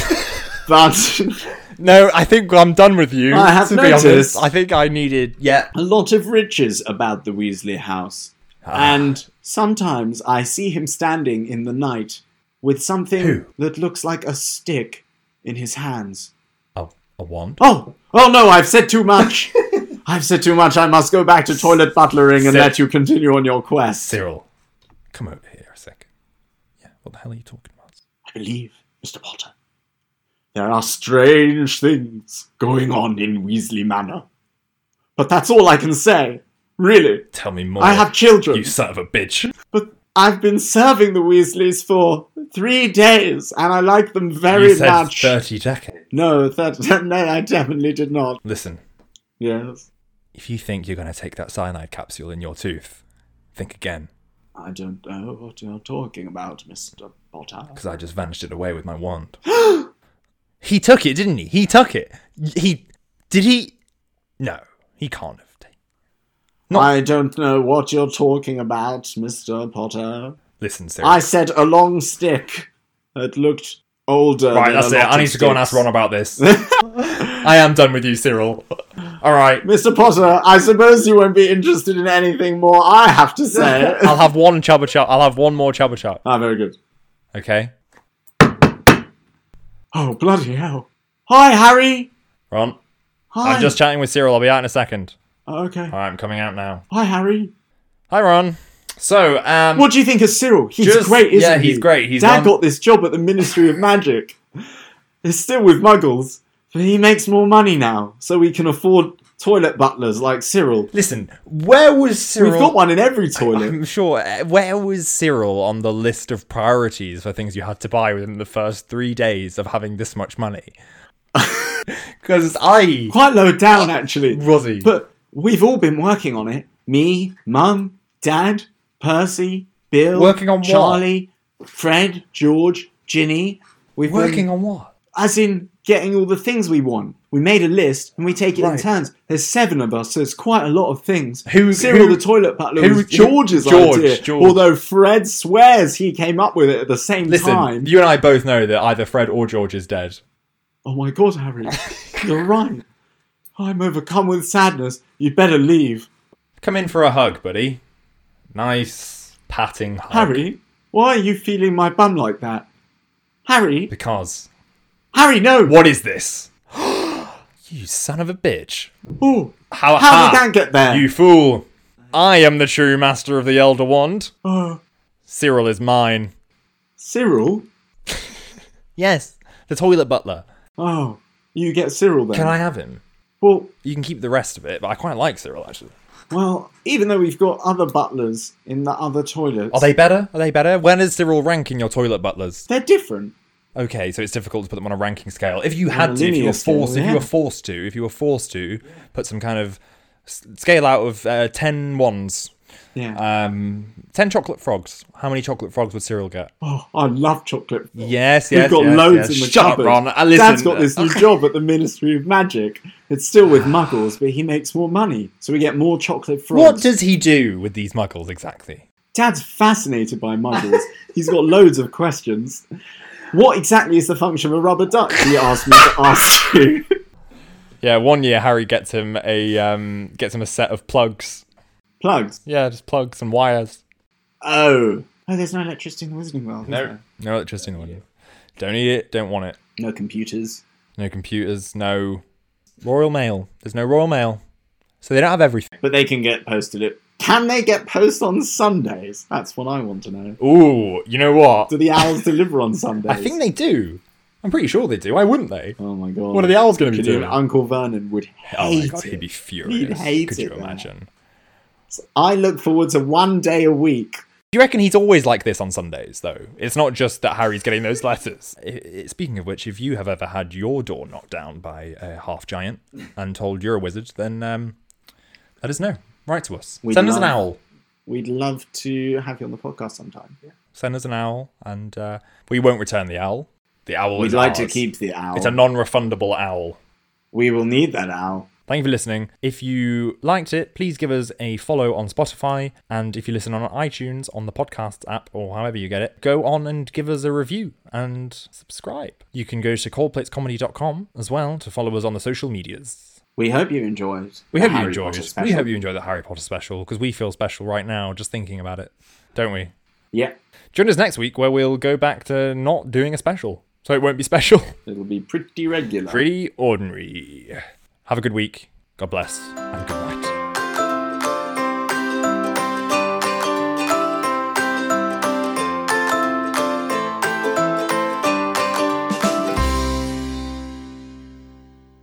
Speaker 3: But
Speaker 2: No, I think I'm done with you.
Speaker 3: I have
Speaker 2: to be
Speaker 3: noticed.
Speaker 2: honest, I think I needed. Yeah.
Speaker 3: a lot of riches about the Weasley house.
Speaker 2: Ah.
Speaker 3: And sometimes I see him standing in the night with something
Speaker 2: Who?
Speaker 3: that looks like a stick in his hands.
Speaker 2: Oh, a wand.
Speaker 3: Oh! Oh no, I've said too much! I've said too much. I must go back to toilet butlering and
Speaker 2: Sit.
Speaker 3: let you continue on your quest.
Speaker 2: Cyril, come over here a second. Yeah. What the hell are you talking about?
Speaker 3: I believe, Mister Potter, there are strange things going on in Weasley Manor. But that's all I can say. Really.
Speaker 2: Tell me more.
Speaker 3: I have children.
Speaker 2: You son of a bitch.
Speaker 3: But I've been serving the Weasleys for three days, and I like them very
Speaker 2: you said
Speaker 3: much.
Speaker 2: thirty decades.
Speaker 3: No, that, no, I definitely did not.
Speaker 2: Listen,
Speaker 3: Yes.
Speaker 2: if you think you're going to take that cyanide capsule in your tooth, think again.
Speaker 3: I don't know what you're talking about, Mister Potter.
Speaker 2: Because I just vanished it away with my wand. He took it, didn't he? He took it. He did he? No, he can't have. Not-
Speaker 3: I don't know what you're talking about, Mister Potter.
Speaker 2: Listen, Cyril.
Speaker 3: I said a long stick that looked older.
Speaker 2: Right,
Speaker 3: than
Speaker 2: that's
Speaker 3: a
Speaker 2: it.
Speaker 3: lot
Speaker 2: I
Speaker 3: of
Speaker 2: need to go and ask
Speaker 3: sticks.
Speaker 2: Ron about this. I am done with you, Cyril. All right.
Speaker 3: Mister Potter, I suppose you won't be interested in anything more I have to say.
Speaker 2: I'll have one chubba chup. I'll have one more chubba chup.
Speaker 3: Ah, very good.
Speaker 2: Okay.
Speaker 3: Oh, bloody hell. Hi, Harry.
Speaker 2: Ron,
Speaker 3: Hi.
Speaker 2: I'm just chatting with Cyril. I'll be out in a second.
Speaker 3: Oh, okay.
Speaker 2: All right, I'm coming out now.
Speaker 3: Hi, Harry.
Speaker 2: Hi, Ron. So, um,
Speaker 3: What do you think of Cyril? He's
Speaker 2: Just-
Speaker 3: great, isn't
Speaker 2: yeah,
Speaker 3: he?
Speaker 2: he's great. He's
Speaker 3: Dad
Speaker 2: done-
Speaker 3: got this job at the Ministry of Magic. He's still with Muggles, but he makes more money now, so we can afford toilet butlers like Cyril.
Speaker 2: listen, where was Cyril?
Speaker 3: We've got one in every toilet.
Speaker 2: I'm sure. uh, Where was Cyril on the list of priorities for things you had to buy within the first three days of having this much money? Because I...
Speaker 3: Quite low down, actually.
Speaker 2: Rosie.
Speaker 3: But we've all been working on it. Me, Mum, Dad, Percy, Bill,
Speaker 2: Working on what?
Speaker 3: Charlie, Fred, George, Ginny. We've
Speaker 2: Working
Speaker 3: been,
Speaker 2: on what?
Speaker 3: as in getting all the things we want. We made a list and we take it in
Speaker 2: Right.
Speaker 3: turns. There's seven of us, so it's quite a lot of things.
Speaker 2: Who-
Speaker 3: Cyril
Speaker 2: who-
Speaker 3: the toilet butler
Speaker 2: who-
Speaker 3: was George's
Speaker 2: George,
Speaker 3: idea,
Speaker 2: George.
Speaker 3: although Fred swears he came up with it at the same
Speaker 2: Listen,
Speaker 3: time.
Speaker 2: you and I both know that either Fred or George is dead.
Speaker 3: Oh my God, Harry, you're right. I'm overcome with sadness. You'd better leave.
Speaker 2: Come in for a hug, buddy. Nice, patting hug.
Speaker 3: Harry, why are you feeling my bum like that? Harry,
Speaker 2: Because...
Speaker 3: Harry, no!
Speaker 2: What is this? You son of a bitch.
Speaker 3: Oh,
Speaker 2: How,
Speaker 3: how did that get there?
Speaker 2: You fool. I am the true master of the Elder Wand.
Speaker 3: Oh,
Speaker 2: Cyril is mine.
Speaker 3: Cyril?
Speaker 2: Yes, the toilet butler.
Speaker 3: Oh, you get Cyril then.
Speaker 2: Can I have him?
Speaker 3: Well,
Speaker 2: You can keep the rest of it, but I quite like Cyril, actually.
Speaker 3: well, even though we've got other butlers in the other toilets,
Speaker 2: Are they better? Are they better? When does Cyril rank in your toilet butlers?
Speaker 3: they're different.
Speaker 2: Okay, so it's difficult to put them on a ranking scale. If you
Speaker 3: a
Speaker 2: had to, if you
Speaker 3: linear
Speaker 2: were forced,
Speaker 3: scale,
Speaker 2: if you
Speaker 3: yeah.
Speaker 2: were forced to, if you were forced to put some kind of s- scale out of uh, ten wands,
Speaker 3: Yeah.
Speaker 2: um, ten chocolate frogs. How many chocolate frogs would Cyril get?
Speaker 3: oh, I love chocolate.
Speaker 2: Yes,
Speaker 3: We've
Speaker 2: yes,
Speaker 3: got
Speaker 2: yes,
Speaker 3: loads
Speaker 2: yes.
Speaker 3: in the
Speaker 2: Shut
Speaker 3: cupboard.
Speaker 2: up, Ron. Uh, listen,
Speaker 3: Dad's got this new job at the Ministry of Magic. It's still with Muggles, but he makes more money, so we get more chocolate frogs.
Speaker 2: What does he do with these muggles exactly?
Speaker 3: Dad's fascinated by Muggles. He's got loads of questions. What exactly is the function of a rubber duck? He asked me to ask you.
Speaker 2: Yeah, one year Harry gets him a um, gets him a set of plugs.
Speaker 3: Plugs.
Speaker 2: Yeah, just plugs and wires.
Speaker 3: Oh. Oh, there's no electricity in the Wizarding World. is
Speaker 2: No,
Speaker 3: there?
Speaker 2: no electricity in the window. Don't need it. Don't want it.
Speaker 3: No computers.
Speaker 2: No computers. No Royal Mail. There's no Royal Mail, so they don't have everything.
Speaker 3: But they can get posted it. Can they get post on Sundays? That's what I want to know.
Speaker 2: Ooh, you know what?
Speaker 3: Do the owls deliver on Sundays?
Speaker 2: I think they do. I'm pretty sure they do. Why wouldn't they?
Speaker 3: Oh my god.
Speaker 2: What are the owls going to be
Speaker 3: Can you-
Speaker 2: doing?
Speaker 3: Uncle Vernon would hate
Speaker 2: Oh my god,
Speaker 3: it.
Speaker 2: he'd be furious.
Speaker 3: He'd hate
Speaker 2: Could
Speaker 3: it
Speaker 2: you
Speaker 3: there.
Speaker 2: imagine?
Speaker 3: I look forward to one day a week.
Speaker 2: Do you reckon he's always like this on Sundays, though? It's not just that Harry's getting those letters. I- I- speaking of which, if you have ever had your door knocked down by a half-giant and told you're a wizard, then um, let us know. Write to us.
Speaker 3: We'd
Speaker 2: Send us an
Speaker 3: love-
Speaker 2: owl.
Speaker 3: We'd love to have you on the podcast sometime.
Speaker 2: Send us an owl, and uh, we won't return the owl. The owl
Speaker 3: We'd
Speaker 2: is
Speaker 3: like to
Speaker 2: ours.
Speaker 3: keep the owl.
Speaker 2: It's a non-refundable owl.
Speaker 3: We will need that owl.
Speaker 2: Thank you for listening. If you liked it, please give us a follow on Spotify. And if you listen on iTunes, on the podcasts app, or however you get it, go on and give us a review and subscribe. You can go to cold plates comedy dot com as well to follow us on the social medias.
Speaker 3: We hope you enjoyed.
Speaker 2: We
Speaker 3: the
Speaker 2: hope you
Speaker 3: Harry
Speaker 2: enjoyed
Speaker 3: Potter
Speaker 2: it. We
Speaker 3: special.
Speaker 2: hope you enjoyed the Harry Potter special, because we feel special right now just thinking about it, don't we?
Speaker 3: Yeah,
Speaker 2: Join us next week where we'll go back to not doing a special. So it won't be special.
Speaker 3: it'll be pretty regular.
Speaker 2: Pretty ordinary. Have a good week. God bless. And goodbye.